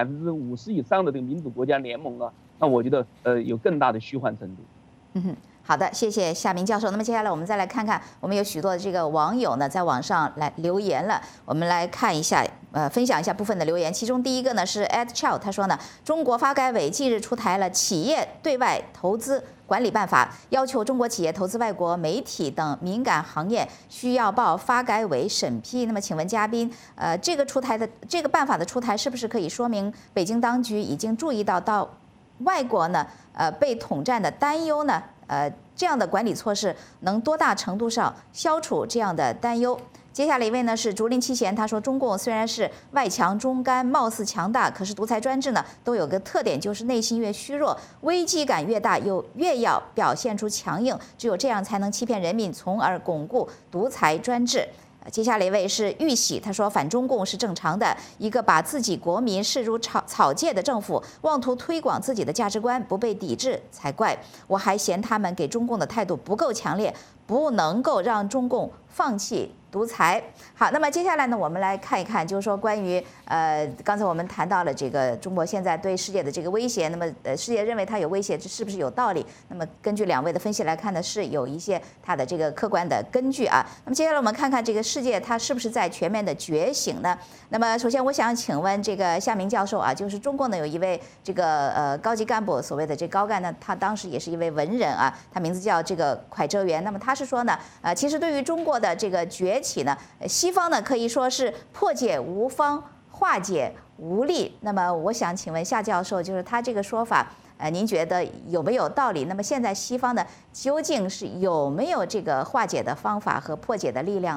50%以上的这个民主国家联盟了，那我觉得有更大的虚幻程度。 好的，谢谢夏明教授。那么接下来我们再来看看，我们有许多的这个网友呢在网上来留言了，我们来看一下，分享一下部分的留言。其中第一个呢是 @child， 他说呢，中国发改委近日出台了企业对外投资管理办法，要求中国企业投资外国媒体等敏感行业需要报发改委审批。那么请问嘉宾，这个办法的出台是不是可以说明北京当局已经注意到外国呢被统战的担忧呢？这样的管理措施能多大程度上消除这样的担忧？接下来一位呢是竹林七贤，他说中共虽然是外强中干，貌似强大，可是独裁专制呢都有个特点，就是内心越虚弱，危机感越大，越要表现出强硬，只有这样才能欺骗人民，从而巩固独裁专制。接下来一位是玉喜，他说反中共是正常的，一个把自己国民视如草芥的政府，妄图推广自己的价值观，不被抵制才怪。我还嫌他们给中共的态度不够强烈，不能够让中共放弃独裁。好，那么接下来呢，我们来看一看，就是说关于刚才我们谈到了这个中国现在对世界的这个威胁，那么世界认为它有威胁，这是不是有道理？那么根据2位的分析来看呢，是有一些它的这个客观的根据啊。那么接下来我们看看这个世界它是不是在全面的觉醒呢？那么首先我想请问这个夏明教授啊，就是中共呢有一位这个高级干部，所谓的这高干呢，他当时也是一位文人啊，他名字叫这个蒯哲元。那么他是说呢，其实对于中国的这个崛起呢，西方呢可以说是破解无方，化解无力。那么我想请问夏教授，就是他这个说法，您觉得有没有道理？那么现在西方呢，究竟是有没有这个化解的方法和破解的力量呢？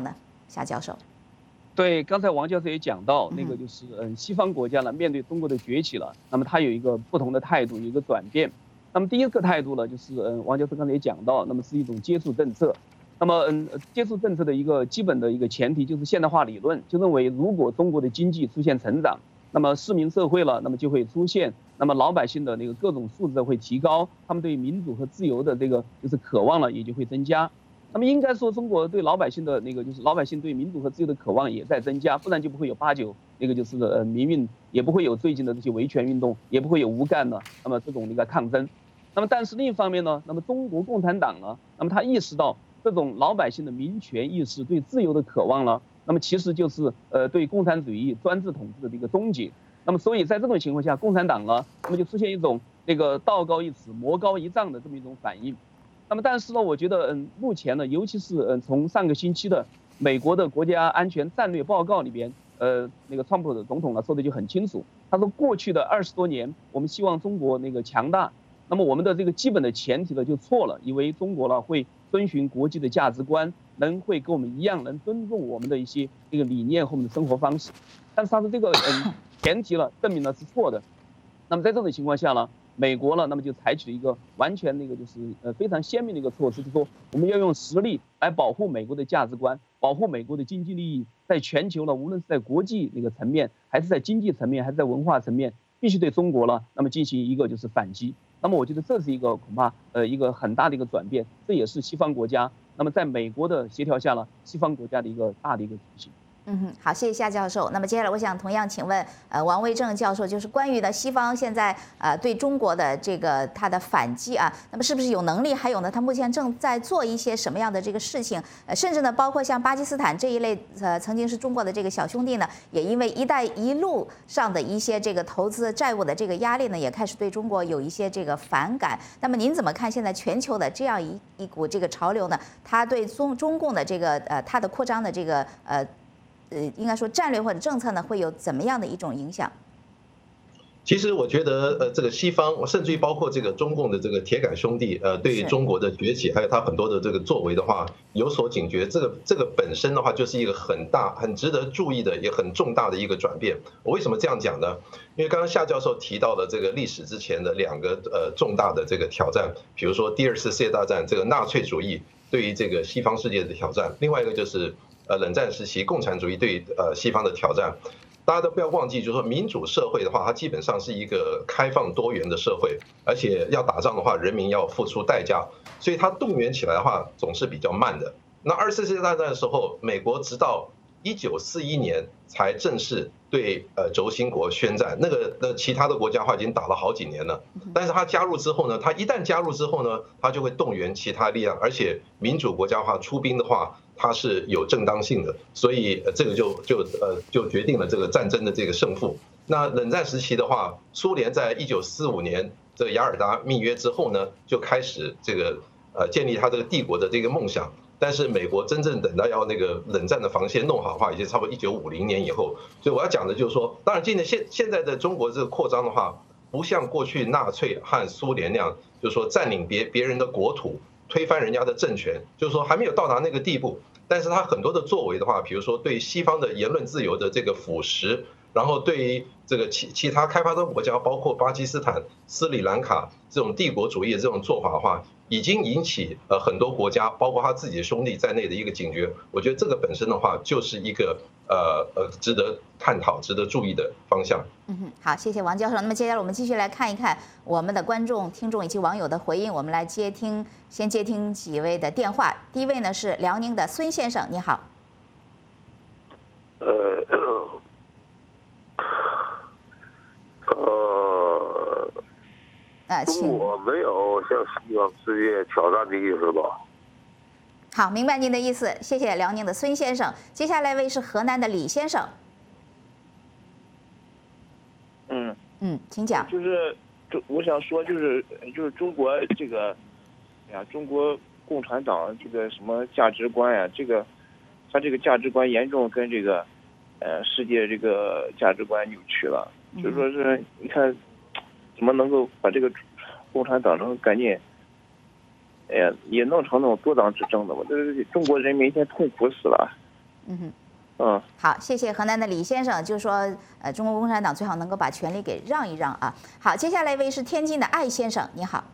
夏教授。 对，刚才王教授也讲到，那个就是西方国家呢，面对中国的崛起了，那么它有一个不同的态度，有一个转变。那么第一个态度呢，就是王教授刚才也讲到，那么是一种接触政策。那么接触政策的一个基本的一个前提就是现代化理论，就认为如果中国的经济出现成长，那么市民社会了，那么就会出现，那么老百姓的那个各种素质会提高，他们对民主和自由的这个就是渴望了也就会增加。那么应该说，中国对老百姓的那个就是老百姓对民主和自由的渴望也在增加，不然就不会有89那个就是民运，也不会有最近的这些维权运动，也不会有吴干的那么这种那个抗争。那么但是另一方面呢，那么中国共产党呢，那么他意识到这种老百姓的民权意识对自由的渴望呢，那么其实就是对共产主义专制统治的一个终结。那么所以在这种情况下，共产党呢，那么就出现一种那个道高一尺魔高一丈的这么一种反应。那么但是呢，我觉得目前呢，尤其是从上个星期的美国的国家安全战略报告里边，那个川普的总统呢说的就很清楚，他说过去的20多年，我们希望中国那个强大，那么我们的这个基本的前提呢就错了，以为中国呢会遵循国际的价值观，会跟我们一样，能尊重我们的一些这个理念和我们的生活方式，但是他的这个前提了证明了是错的。那么在这种情况下呢，美国呢，那么就采取了一个完全那个就是非常鲜明的一个措施，就是说我们要用实力来保护美国的价值观，保护美国的经济利益，在全球呢，无论是在国际那个层面，还是在经济层面，还是在文化层面，必须对中国呢，那么进行一个就是反击。那么我觉得这是一个恐怕一个很大的一个转变，这也是西方国家那么在美国的协调下呢，西方国家的一个大的一个雏形。 好，谢谢夏教授。那么接下来我想同样请问王威正教授，就是关于呢西方现在对中国的这个它的反击啊，那么是不是有能力？还有呢，他目前正在做一些什么样的这个事情？甚至呢，包括像巴基斯坦这一类曾经是中国的这个小兄弟呢，也因为“一带一路”上的一些这个投资债务的这个压力呢，也开始对中国有一些这个反感。那么您怎么看现在全球的这样一股这个潮流呢？它对中共的这个它的扩张的这个应该说战略或者政策呢，会有怎么样的一种影响？ 其实我觉得，这个西方，甚至于包括这个中共的这个铁杆兄弟，对中国的崛起，还有他很多的这个作为的话，有所警觉。这个本身的话，就是一个很大、很值得注意的，也很重大的一个转变。我为什么这样讲呢？因为刚刚夏教授提到了这个历史之前的2个重大的这个挑战，比如说第2次世界大战这个纳粹主义对于这个西方世界的挑战，另外一个就是冷战时期共产主义对于西方的挑战。大家都不要忘记，就是说民主社会的话，它基本上是一个开放多元的社会，而且要打仗的话，人民要付出代价，所以它动员起来的话总是比较慢的。那2次世界大战的时候，美国直到1941年才正式对轴心国宣战，那其他的国家的话已经打了好几年了。但是他加入之后呢，他一旦加入之后呢，他就会动员其他力量，而且民主国家的话出兵的话，它是有正当性的，所以这个就决定了这个战争的这个胜负。那冷战时期的话，苏联在1945年这个雅尔达密约之后呢，就开始这个建立他这个帝国的这个梦想。但是美国真正等到要那个冷战的防线弄好的话，已经差不多1950年以后。所以我要讲的就是说，当然现在的中国这个扩张的话，不像过去纳粹和苏联那样，就是说占领别人的国土，推翻人家的政权，就是说还没有到达那个地步。但是他很多的作为的话，比如说对西方的言论自由的这个腐蚀，然后对于这个其他开发中国家，包括巴基斯坦、斯里兰卡这种帝国主义的这种做法的话，已经引起很多国家，包括他自己的兄弟在内的一个警觉。我觉得这个本身的话，就是一个值得探讨、值得注意的方向。 好，谢谢王教授。那么接下来我们继续来看一看我们的观众、听众以及网友的回应。我们来先接听几位的电话。第一位呢是辽宁的孙先生，你好。 中国没有向西方世界挑战的意思吧？ 好，明白您的意思，谢谢辽宁的孙先生。接下来一位是河南的李先生。请讲。 我想说，就是中国这个，中国共产党这个什么价值观呀，他这个价值观严重跟这个，世界这个价值观扭曲了。就说是你看，怎么能够把这个共产党能赶紧，也弄成那种多党执政的？我这中国人民现在痛苦死了， 好，谢谢河南的李先生，就是说，中国共产党最好能够把权力给让一让啊。好，接下来一位是天津的艾先生，你好。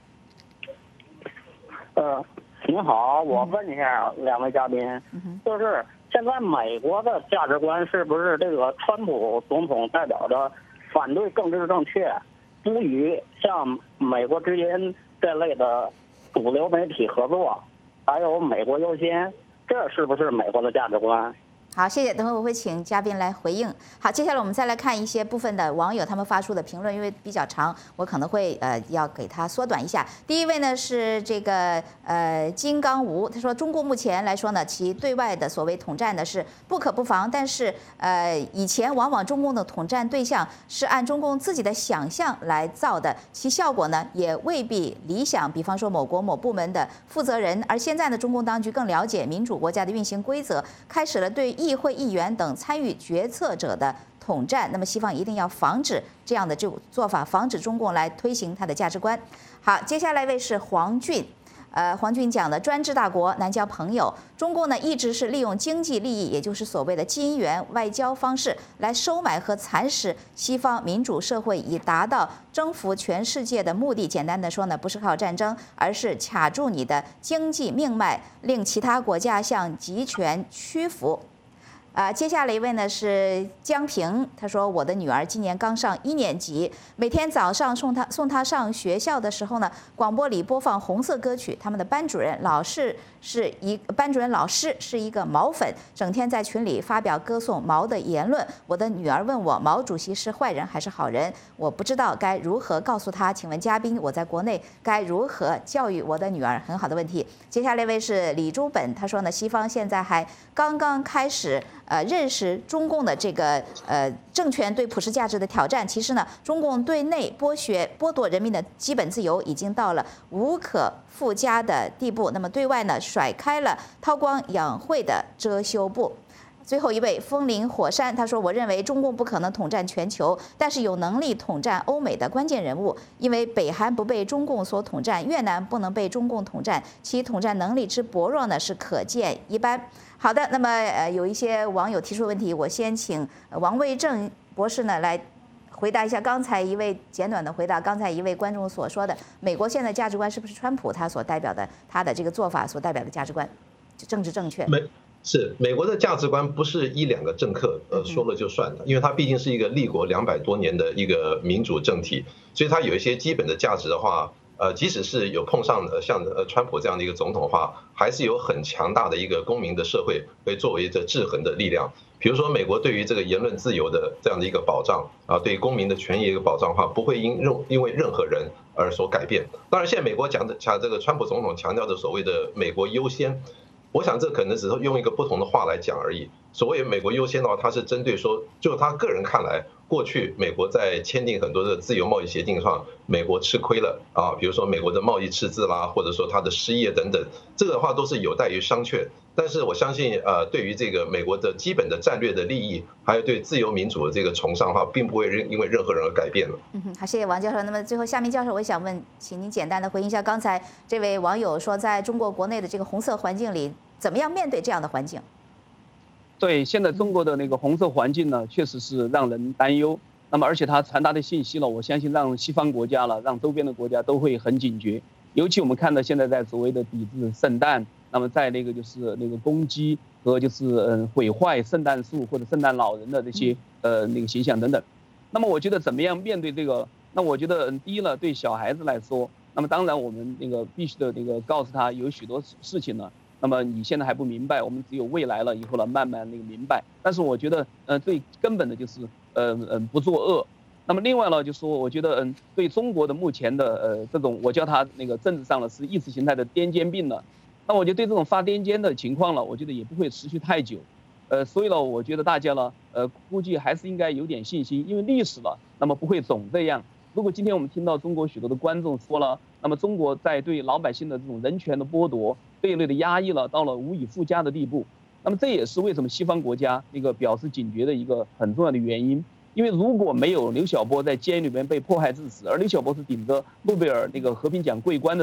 您好，我问一下两位嘉宾，就是现在美国的价值观是不是这个川普总统代表着反对政治正确，不与像美国之音这类的主流媒体合作，还有美国优先，这是不是美国的价值观？ 好，谢谢。等会我会请嘉宾来回应。好，接下来我们再来看一些部分的网友他们发出的评论，因为比较长，我可能会要给他缩短一下。第一位呢是这个金刚吴，他说中国目前来说呢，其对外的所谓统战呢是不可不防，但是以前往往中共的统战对象是按中共自己的想象来造的，其效果呢也未必理想。比方说某国某部门的负责人，而现在呢中共当局更了解民主国家的运行规则，开始了对议会议员等参与决策者的统战，那么西方一定要防止这样的这种做法，防止中共来推行它的价值观。好，接下来一位是黄俊。黄俊讲的专制大国难交朋友，中共呢一直是利用经济利益，也就是所谓的金元外交方式来收买和蚕食西方民主社会，以达到征服全世界的目的。简单的说呢，不是靠战争，而是卡住你的经济命脉，令其他国家向集权屈服。接下来一位呢是江平，他说我的女儿今年刚上1年级，每天早上送她上学校的时候呢，广播里播放红色歌曲，他们的班主任老师是一个毛粉，整天在群里发表歌颂毛的言论。我的女儿问我毛主席是坏人还是好人，我不知道该如何告诉她。请问嘉宾，我在国内该如何教育我的女儿？很好的问题。接下来一位是李珠本，他说呢，西方现在还刚刚开始认识中共的这个政权对普世价值的挑战。其实呢，中共对内剥夺人民的基本自由，已经到了无可复加的地步。那么对外呢，甩开了韬光养晦的遮羞布。最后一位风林火山，他说：“我认为中共不可能统战全球，但是有能力统战欧美的关键人物。因为北韩不被中共所统战，越南不能被中共统战，其统战能力之薄弱呢，是可见一斑。”好的，那么有一些网友提出问题，我先请王卫正博士呢来回答一下刚才一位简短的回答，刚才一位观众所说的，美国现在价值观是不是川普他所代表的他的这个做法所代表的价值观，就政治正确？ 是美国的价值观不是1、2个政客说了就算了，因为它毕竟是一个立国200多年的一个民主政体，所以它有一些基本的价值的话，即使是有碰上像川普这样的一个总统的话，还是有很强大的一个公民的社会会作为这制衡的力量。比如说美国对于这个言论自由的这样的一个保障啊，对于公民的权益一个保障的话，不会因为任何人而所改变。当然，现在美国讲这个川普总统强调的所谓的美国优先。我想这可能只是用一个不同的话来讲而已。所谓美国优先的话，它是针对说，就他个人看来，过去美国在签订很多的自由贸易协定上，美国吃亏了啊，比如说美国的贸易赤字啦，或者说它的失业等等，这个的话都是有待于商榷。但是我相信，对于这个美国的基本的战略的利益，还有对自由民主的这个崇尚的话，并不会因为任何人而改变了。 好，谢谢王教授。那么最后，夏明教授，我也想问，请您简单的回应一下刚才这位网友说，在中国国内的这个红色环境里，怎么样面对这样的环境？ 对，现在中国的那个红色环境呢，确实是让人担忧。那么，而且它传达的信息呢，我相信让西方国家了，让周边的国家都会很警觉。尤其我们看到现在在所谓的抵制圣诞，那么在那个就是那个攻击和就是毁坏圣诞树或者圣诞老人的这些那个形象等等。那么我觉得怎么样面对这个？那我觉得第一呢，对小孩子来说，那么当然我们那个必须的那个告诉他有许多事情呢。那么你现在还不明白，我们只有未来了以后呢，慢慢那个明白。但是我觉得，最根本的就是，不作恶。那么另外呢，就说我觉得，对中国的目前的这种，我叫它那个政治上呢是意识形态的癫痫病了。那我觉得对这种发癫痫的情况呢，我觉得也不会持续太久。所以呢，我觉得大家呢，估计还是应该有点信心，因为历史了，那么不会总这样。如果今天我们听到中国许多的观众说了，那么中国在对老百姓的这种人权的剥夺、对内的压抑了，到了无以复加的地步，那么这也是为什么西方国家那个表示警觉的一个很重要的原因。因为如果没有刘晓波在监狱里面被迫害致死，而刘晓波是顶着诺贝尔那个和平奖桂冠的人，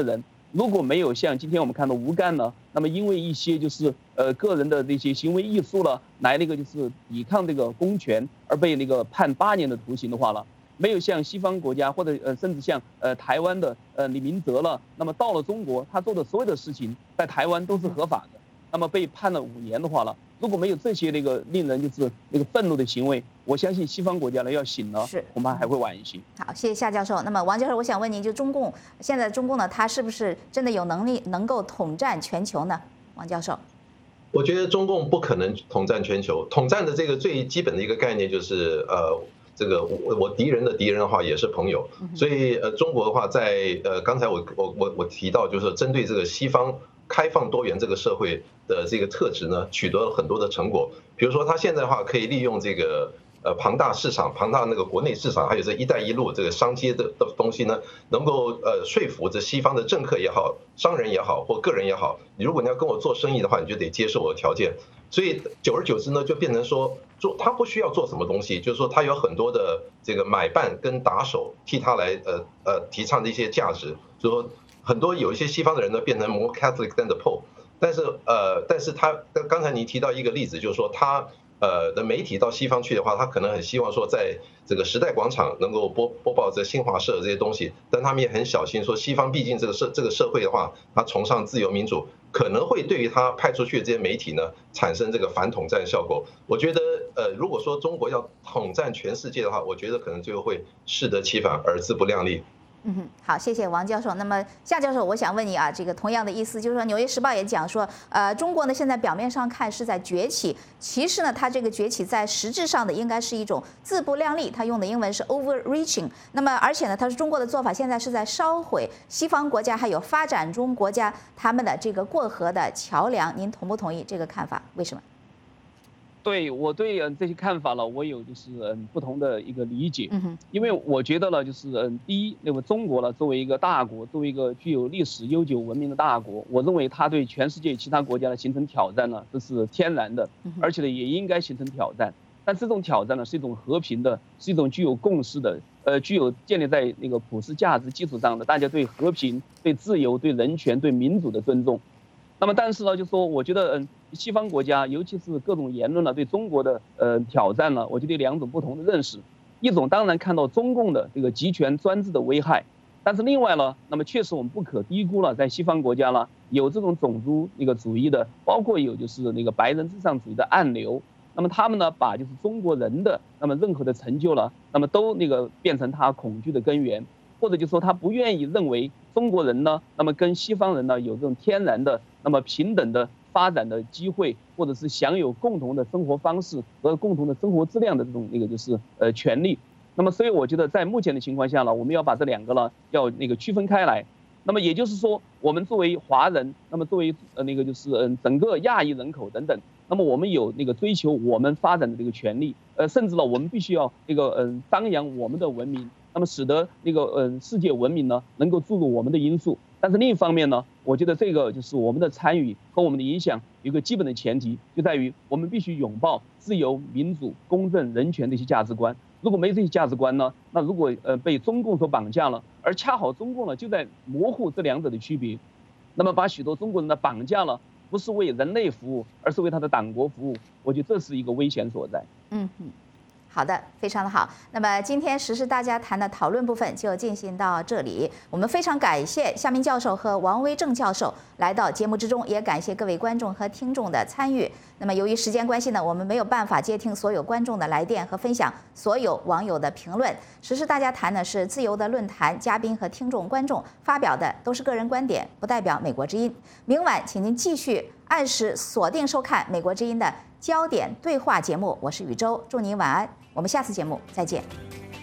如果没有像今天我们看到吴干呢，那么因为一些就是个人的这些行为艺术了，来那个就是抵抗这个公权而被那个判8年的徒刑的话了，没有像西方国家或者甚至像台湾的李明哲了，那么到了中国，他做的所有的事情在台湾都是合法的，那么被判了5年的话了，如果没有这些那个令人就是那个愤怒的行为，我相信西方国家呢要醒了，恐怕还会晚一些。 好，谢谢夏教授。那么王教授，我想问您，就现在中共呢，它是不是真的有能力能够统战全球呢？王教授， 我觉得中共不可能统战全球，统战的这个最基本的一个概念就是这个我敌人的敌人的话也是朋友，所以中国的话在刚才我提到就是针对这个西方开放多元这个社会的这个特质呢，取得了很多的成果。比如说，他现在的话可以利用这个庞大市场、庞大那个国内市场，还有这“一带一路”这个商机的东西呢，能够说服这西方的政客也好、商人也好或个人也好，如果你要跟我做生意的话，你就得接受我的条件。所以久而久之呢，就变成说他不需要做什么东西，就是说他有很多的这个买办跟打手替他来提倡的一些价值，就是说。很多有一些西方的人呢，变成 more Catholic than the Pope， 但是他刚才您提到一个例子，就是说他的媒体到西方去的话，他可能很希望说在这个时代广场能够播报这新华社这些东西，但他们也很小心说，西方毕竟这个社会的话，他崇尚自由民主，可能会对于他派出去的这些媒体呢，产生这个反统战效果。我觉得如果说中国要统战全世界的话，我觉得可能最后会适得其反而自不量力。 好，谢谢王教授。那么夏教授，我想问你啊，这个同样的意思，就是说《纽约时报》也讲说，中国呢现在表面上看是在崛起，其实呢它这个崛起在实质上的应该是一种自不量力，它用的英文是 overreaching。那么而且呢，它是中国的做法现在是在烧毁西方国家还有发展中国家他们的这个过河的桥梁。您同不同意这个看法？为什么？ 对我对这些看法呢，我有就是不同的一个理解。因为我觉得呢，就是第一，那么中国呢作为一个大国，作为一个具有历史悠久文明的大国，我认为它对全世界其他国家的形成挑战呢，这是天然的，而且呢也应该形成挑战。但这种挑战呢是一种和平的，是一种具有共识的，具有建立在那个普世价值基础上的，大家对和平、对自由、对人权、对民主的尊重。那么但是呢，就说我觉得西方国家，尤其是各种言论呢，对中国的挑战呢，我觉得有2种不同的认识。一种当然看到中共的这个集权专制的危害，但是另外呢，那么确实我们不可低估了，在西方国家呢有这种种族那个主义的，包括有就是那个白人至上主义的暗流。那么他们呢，把就是中国人的那么任何的成就了，那么都那个变成他恐惧的根源，或者就说他不愿意认为中国人呢，那么跟西方人呢有这种天然的那么平等的发展的机会，或者是享有共同的生活方式和共同的生活质量的这种那个就是权利。那么所以我觉得在目前的情况下呢，我们要把这2个呢要那个区分开来。那么也就是说，我们作为华人，那么作为那个就是整个亚裔人口等等，那么我们有那个追求我们发展的这个权利，甚至呢我们必须要那个张扬我们的文明，那么使得那个世界文明呢能够注入我们的因素。但是另一方面呢，我觉得这个就是我们的参与和我们的影响有一个基本的前提，就在于我们必须拥抱自由、民主、公正、人权这些价值观。如果没这些价值观呢，那如果被中共所绑架了，而恰好中共呢就在模糊这2者的区别，那么把许多中国人呢绑架了，不是为人类服务，而是为他的党国服务，我觉得这是一个危险所在。 好的，非常的好。那么今天时事大家谈的讨论部分就进行到这里。我们非常感谢夏明教授和王威正教授来到节目之中，也感谢各位观众和听众的参与。那么由于时间关系呢，我们没有办法接听所有观众的来电和分享所有网友的评论。时事大家谈的是自由的论坛，嘉宾和听众观众发表的都是个人观点，不代表美国之音。明晚请您继续按时锁定收看美国之音的焦点对话节目。我是宇宙，祝您晚安。我们下次节目再见。